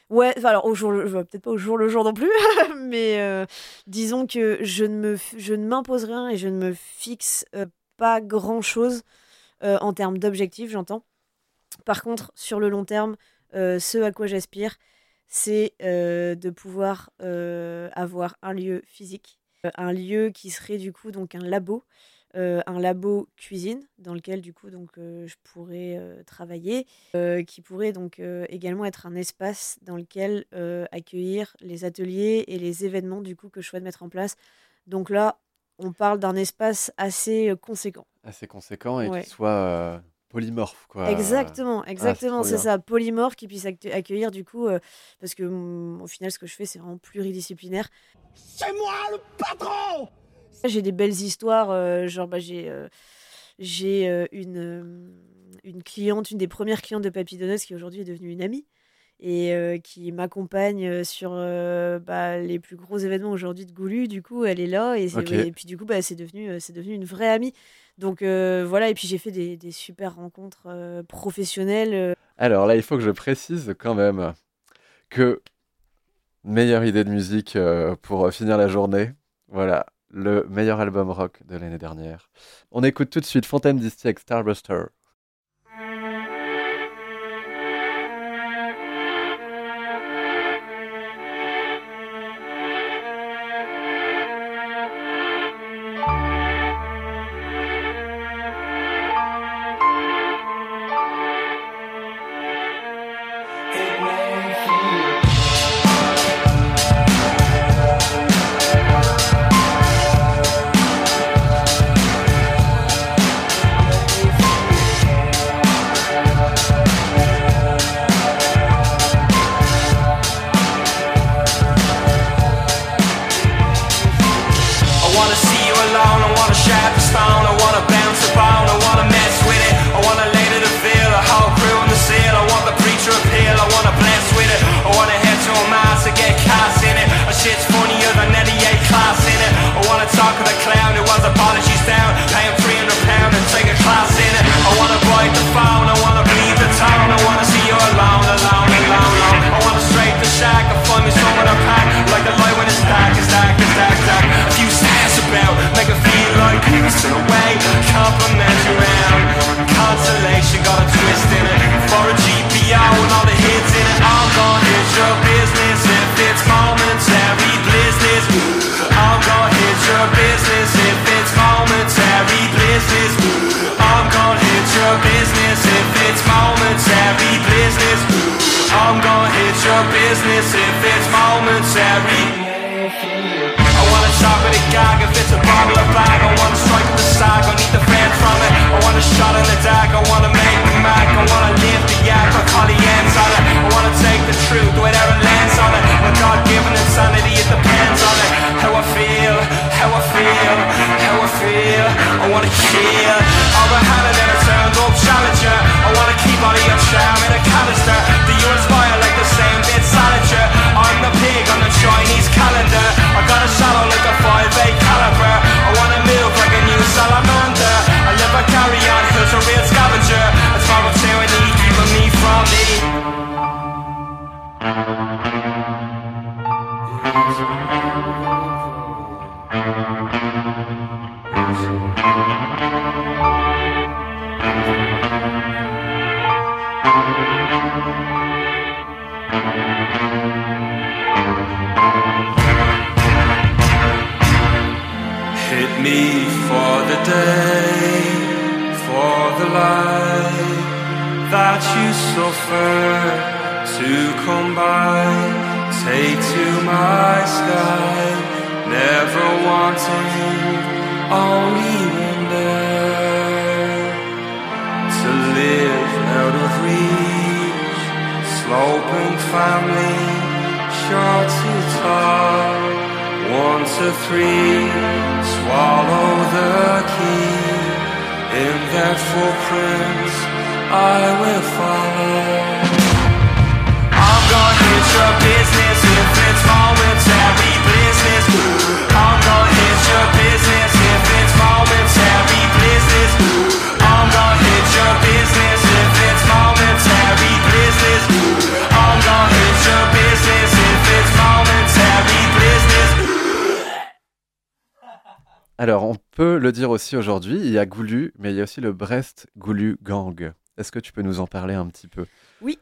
Ouais, alors peut-être pas au jour le jour non plus, mais disons que je ne m'impose rien et je ne me fixe pas grand-chose en termes d'objectifs, j'entends. Par contre, sur le long terme, ce à quoi j'aspire, c'est de pouvoir avoir un lieu physique, un lieu qui serait du coup donc un labo cuisine dans lequel du coup donc je pourrais travailler, qui pourrait donc également être un espace dans lequel accueillir les ateliers et les événements du coup que je souhaite mettre en place. Donc là, on parle d'un espace assez conséquent. Assez conséquent et Ouais. qui soit polymorphe, quoi. Exactement, trop c'est bien. ça, polymorphe qui puisse accueillir du coup, parce que au final ce que je fais c'est vraiment pluridisciplinaire. C'est moi le patron! J'ai des belles histoires, genre j'ai une cliente, une des premières clientes de Papy Donuts qui aujourd'hui est devenue une amie et qui m'accompagne sur les plus gros événements aujourd'hui de Goulu. Du coup, elle est là Ok. et puis du coup, c'est devenu une vraie amie. Donc voilà, et puis j'ai fait des super rencontres professionnelles. Alors là, il faut que je précise quand même que meilleure idée de musique pour finir la journée. Voilà, le meilleur album rock de l'année dernière. On écoute tout de suite Fontaine Distille avec Starbuster. I wanna see you alone, I wanna shatter the stone, I wanna bounce the bone, I wanna mess with it, I wanna lay to the field, a whole crew on the seal, I want the preacher appeal, I wanna bless with it, I wanna head to a mass to get cast in it, a shit's funnier than any A class in it, I wanna talk to the clown who has apologies down, pay him £300 and take a class in it, I wanna bite the phone, I wanna bleed the town, I wanna see you alone, alone, alone, alone, I wanna straight the shack, I find me somewhere to pack, like the light when it's dark, it's dark, it's dark, dark, a few stairs about, make it feel like peace in a way, complimentary round, consolation got a twist in it, for a GPO and all the hits in it, I'm gonna hit your business if it's momentary business, I'm gonna hit your business if it's momentary business, I'm gonna hit your business if it's momentary business, I'm gonna hit your business if it's momentary. I wanna chop with a gag if it's a bottle or bag, I wanna strike with the sack, I need the fan from it, I want a shot in the dark, I wanna make the mac, I wanna lift the yak, I call the ends on it, I wanna take the truth wherever it lands on it, my God-given insanity, it depends on it, how I feel, how I feel, how I feel, I wanna kill, all the hand and then I turned up challenger, I wanna keep all of your charm in a canister, do you inspire like the same bit salager, I'm the pig on the Chinese calendar, I got a shallow like a 5'8" caliber, I wanna move like a new salamander, I live a carry-on, who's a real scavenger, it's my tyranny keeping me from me. Hit me for the day, for the life that you suffer to come by. Take to my sky, never wanting, only wonder to live out of reach. Sloping family, short to tall. 1 to 3, swallow the key. In their footprints, I will follow. I'm gonna hit your business if it's momentary business. I'm gonna hit your business if it's momentary business. I'm gonna hit your business if it's momentary business. I'm gonna hit your business. Alors, on peut le dire aussi aujourd'hui, il y a Goulu, mais il y a aussi le Brest Goulu Gang. Est-ce que tu peux nous en parler un petit peu? Oui.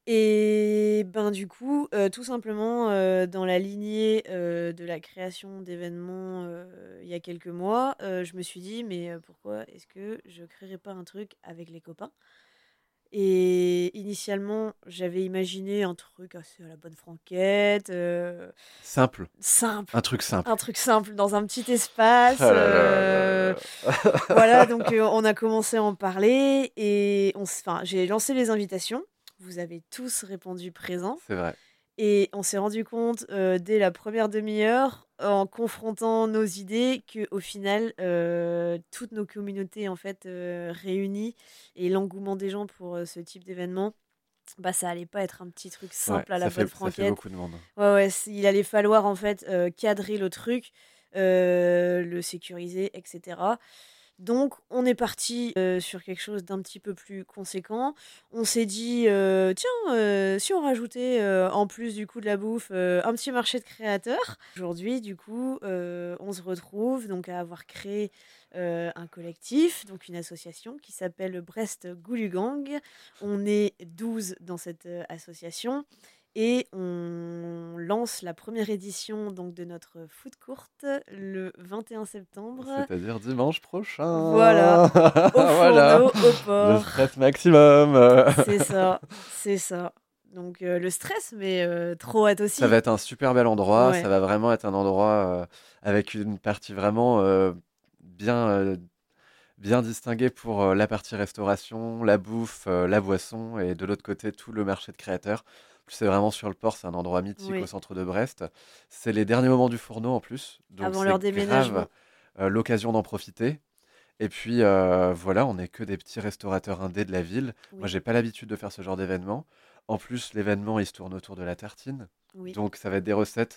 Et ben du coup, tout simplement, dans la lignée de la création d'événements il y a quelques mois, je me suis dit, mais pourquoi est-ce que je ne créerais pas un truc avec les copains? Et initialement, j'avais imaginé un truc assez à la bonne franquette, Simple, simple, un truc simple. un truc simple dans un petit espace. Ah là là là là là. Voilà, donc on a commencé à en parler et j'ai lancé les invitations. Vous avez tous répondu présent. C'est vrai. Et on s'est rendu compte dès la première demi-heure, en confrontant nos idées, qu'au final, toutes nos communautés en fait réunies et l'engouement des gens pour ce type d'événement, bah ça allait pas être un petit truc Ouais, simple à la bonne ça fait franquette. beaucoup de monde. Ouais, il allait falloir en fait cadrer le truc, le sécuriser, etc. Donc, on est parti sur quelque chose d'un petit peu plus conséquent. On s'est dit, tiens, si on rajoutait, en plus du coup de la bouffe, un petit marché de créateurs. Aujourd'hui, du coup, on se retrouve donc à avoir créé un collectif, donc une association qui s'appelle Brest Goulu Gang. On est 12 dans cette association. Et on lance la première édition donc, de notre food court le 21 septembre. C'est-à-dire dimanche prochain. Voilà, au Voilà. fourneau, au Le porc. stress maximum. C'est ça, c'est ça. Donc le stress, mais trop hâte aussi. Ça va être un super bel endroit. Ouais. Ça va vraiment être un endroit avec une partie vraiment bien, bien distinguée pour la partie restauration, la bouffe, la boisson et de l'autre côté tout le marché de créateurs. C'est vraiment sur le port, c'est un endroit mythique Oui. au centre de Brest. C'est les derniers moments du fourneau en plus, donc Avant c'est leur grave déménagement. l'occasion d'en profiter. Et puis voilà, on n'est que des petits restaurateurs indés de la ville. Moi, Oui, j'ai pas l'habitude de faire ce genre d'événement. En plus, l'événement, il se tourne autour de la tartine. oui, Donc, ça va être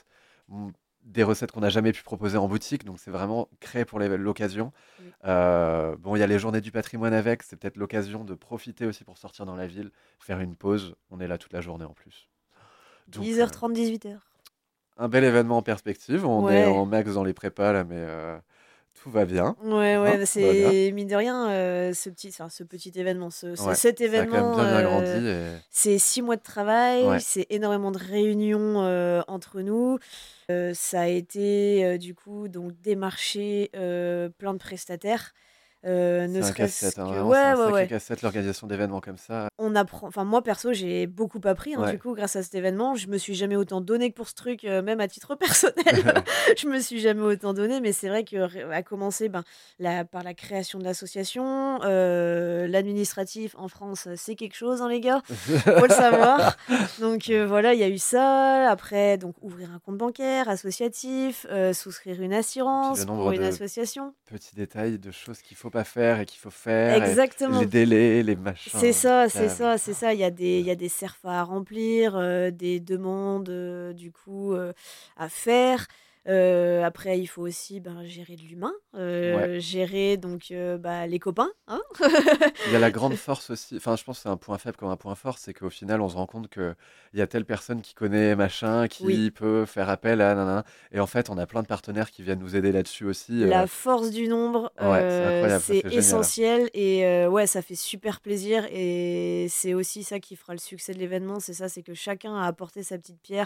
des recettes qu'on n'a jamais pu proposer en boutique. Donc, c'est vraiment créé pour l'occasion. oui. Bon, il y a les journées du patrimoine avec. C'est peut-être l'occasion de profiter aussi pour sortir dans la ville, faire une pause. On est là toute la journée en plus. Donc, 10h30, 18h. un bel événement en perspective. On est Ouais. en max dans les prépas là, mais tout va bien. Ouais, Hein, bah, tout va bien. c'est mine de rien, ce petit événement, Ouais, cet ça a quand même événement, bien bien grandi. Et... c'est 6 mois de travail, Ouais. c'est énormément de réunions entre nous. Ça a été du coup donc démarcher plein de prestataires, ne C'est un serait-ce casse-tête, hein, que vraiment, c'est un sacré ouais. casse-tête l'organisation d'événements comme ça. On apprend, enfin moi perso j'ai beaucoup appris du Ouais. coup grâce à cet événement. Je me suis jamais autant donné que pour ce truc, même à titre personnel. Je me suis jamais autant donné, mais c'est vrai que à commencer par la création de l'association, l'administratif en France c'est quelque chose, hein, les gars, faut le savoir. Donc voilà, il y a eu ça. Après donc ouvrir un compte bancaire, associatif, souscrire une Puis assurance le pour nombre une de association. petits détails, de choses qu'il faut pas faire et qu'il faut faire, et Exactement. les délais, les machins. C'est ça, c'est câbles. ça, c'est ça. Il y a des CERFA à remplir, des demandes du coup à faire. Après, il faut aussi gérer de l'humain, Ouais. gérer donc les copains, hein. Il y a la grande force aussi, enfin je pense que c'est un point faible comme un point fort, c'est qu'au final on se rend compte qu'il y a telle personne qui connaît machin, qui Oui. peut faire appel à nanana, et en fait on a plein de partenaires qui viennent nous aider là-dessus aussi. La force du nombre, Ouais, c'est incroyable, ça, c'est c'est génial. essentiel et ouais, ça fait super plaisir et c'est aussi ça qui fera le succès de l'événement. C'est ça, c'est que chacun a apporté sa petite pierre.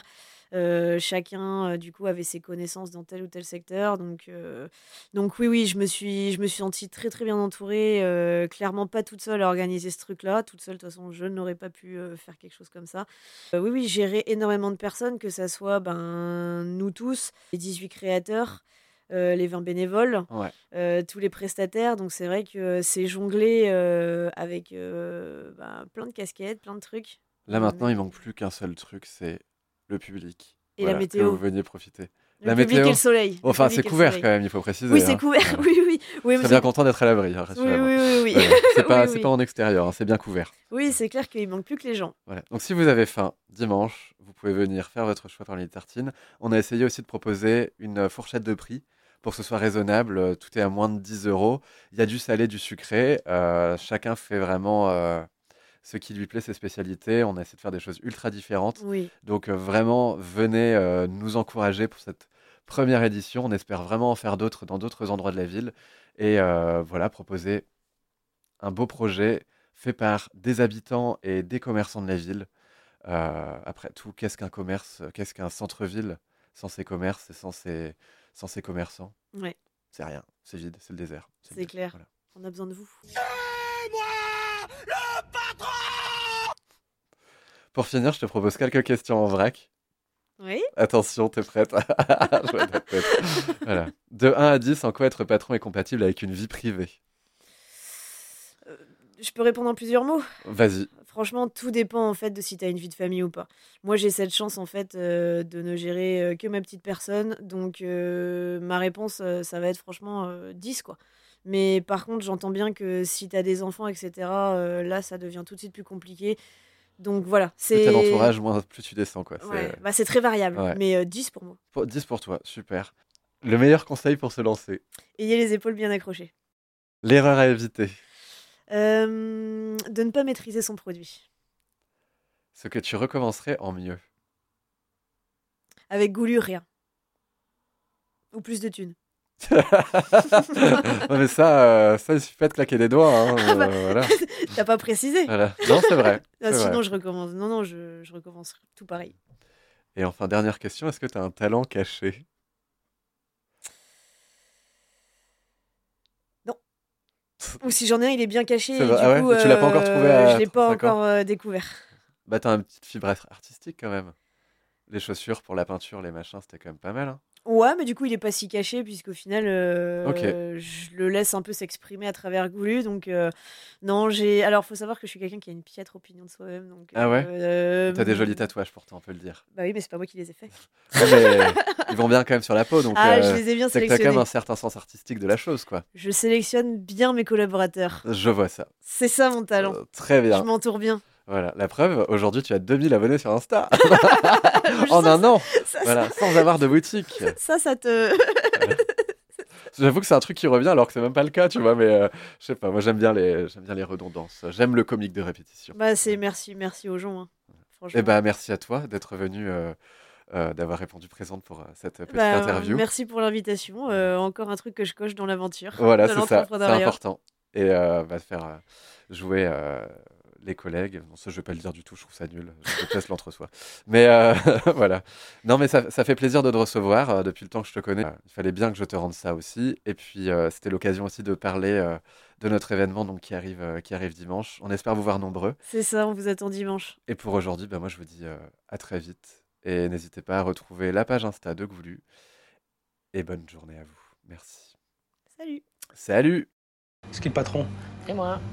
Chacun, du coup, avait ses connaissances dans tel ou tel secteur. Donc oui, je me suis sentie très, très bien entourée. Clairement pas toute seule à organiser ce truc-là. Toute seule, de toute façon, je n'aurais pas pu faire quelque chose comme ça. Oui, gérer énormément de personnes, que ça soit nous tous, les 18 créateurs, les 20 bénévoles, Ouais. tous les prestataires. Donc c'est vrai que c'est jongler avec plein de casquettes, plein de trucs. Là maintenant il Mais- manque plus qu'un seul truc, c'est le public. Et la Voilà, que météo. vous veniez profiter. Le La public météo. et le soleil. Le Enfin public c'est et le couvert soleil. quand même, il faut préciser. Oui, c'est hein. couvert. Voilà. Oui. Je mais serais bien content d'être à l'abri, hein, Oui, rassurez-moi. oui. Voilà. C'est pas, Oui, c'est oui. pas en extérieur, hein, c'est bien couvert. Oui, c'est clair qu'il manque plus que les gens. Voilà. Donc si vous avez faim dimanche, vous pouvez venir faire votre choix parmi les tartines. On a essayé aussi de proposer une fourchette de prix pour que ce soit raisonnable. Tout est à moins de 10 euros. Il y a du salé, du sucré. Chacun fait vraiment ce qui lui plaît, ses spécialités. On a essayé de faire des choses ultra différentes. Oui. Donc vraiment, venez nous encourager première édition. On espère vraiment en faire d'autres dans d'autres endroits de la ville. Et voilà, proposer un beau projet fait par des habitants et des commerçants de la ville. Après tout, qu'est-ce qu'un commerce, qu'est-ce qu'un centre-ville sans ses commerces et sans ses commerçants? Ouais, C'est rien, c'est vide, c'est le désert. c'est vide. clair. Voilà. On a besoin de vous. Pour finir, je te propose quelques questions en vrac. Oui. Attention, t'es prête? Je vois ta tête. Voilà. De 1 à 10, en quoi être patron est compatible avec une vie privée? Je peux répondre en plusieurs mots. Vas-y. Franchement, tout dépend en fait de si tu as une vie de famille ou pas. Moi, j'ai cette chance en fait de ne gérer que ma petite personne. Donc, ma réponse, ça va être franchement 10 quoi. Mais par contre, j'entends bien que si tu as des enfants, etc., là, ça devient tout de suite plus compliqué. Donc voilà, Plus c'est. t'as d'entourage, moins plus tu descends, quoi. Ouais, bah, c'est très variable. Ouais. Mais 10 pour moi. 10 pour toi, super. Le meilleur conseil pour se lancer? Ayez les épaules bien accrochées. L'erreur à éviter? De ne pas maîtriser son produit. Ce que tu recommencerais en mieux? Avec goulu, rien. Ou plus de thunes. Non, mais ça, il suffit pas de claquer des doigts. Hein, Ah bah. voilà. T'as pas précisé. Voilà. Non, c'est vrai. Ah, c'est sinon, vrai. je recommence. Non, je recommence tout pareil. Et enfin, dernière question, est-ce que tu as un talent caché? Ou si j'en ai un, il est bien caché. C'est Et vrai. du Ah ouais, coup, tu l'as pas encore trouvé à je l'ai pas 35 ans? encore découvert. Bah, t'as une petite fibre artistique quand même. Les chaussures pour la peinture, les machins, c'était quand même pas mal. Hein. Ouais, mais du coup, il est pas si caché, puisqu'au final, Ok. je le laisse un peu s'exprimer à travers Goulu. Donc, non, j'ai. Alors, faut savoir que je suis quelqu'un qui a une piètre opinion de soi-même. Donc, Ah ouais? T'as des jolis tatouages pourtant, on peut le dire. Bah oui, mais c'est pas moi qui les ai faits. Ouais, mais ils vont bien quand même sur la peau, donc Ah, je les ai bien c'est que t'as quand sélectionnés. même un certain sens artistique de la chose, quoi. Je sélectionne bien mes collaborateurs. Je vois ça. C'est ça mon talent. Très Je bien. m'entoure bien. Voilà, la preuve, aujourd'hui tu as 2000 abonnés sur Insta. Je En sens un an. ça, Voilà, sans avoir de boutique. ça te. J'avoue que c'est un truc qui revient alors que c'est même pas le cas, tu vois, mais je sais pas, moi j'aime bien les redondances. J'aime le comique de répétition. Bah, c'est merci aux gens. Hein. Franchement. Et bah merci à toi d'être venu, d'avoir répondu présente pour cette petite Bah, interview. merci pour l'invitation. Encore un truc que je coche dans l'aventure. Voilà, de c'est ça, c'est l'entrepreneuriat. important. Et va faire jouer les collègues. Bon, ça, je vais pas le dire du tout, je trouve ça nul. Je déteste l'entre-soi. Mais voilà. Non, mais ça fait plaisir de te recevoir. Depuis le temps que je te connais, il fallait bien que je te rende ça aussi. Et puis, c'était l'occasion aussi de parler de notre événement donc, qui arrive dimanche. On espère vous voir nombreux. C'est ça, on vous attend dimanche. Et pour aujourd'hui, moi, je vous dis à très vite. Et n'hésitez pas à retrouver la page Insta de Goulu. Et bonne journée à vous. Merci. Salut. Salut! C'est qui le patron? C'est moi.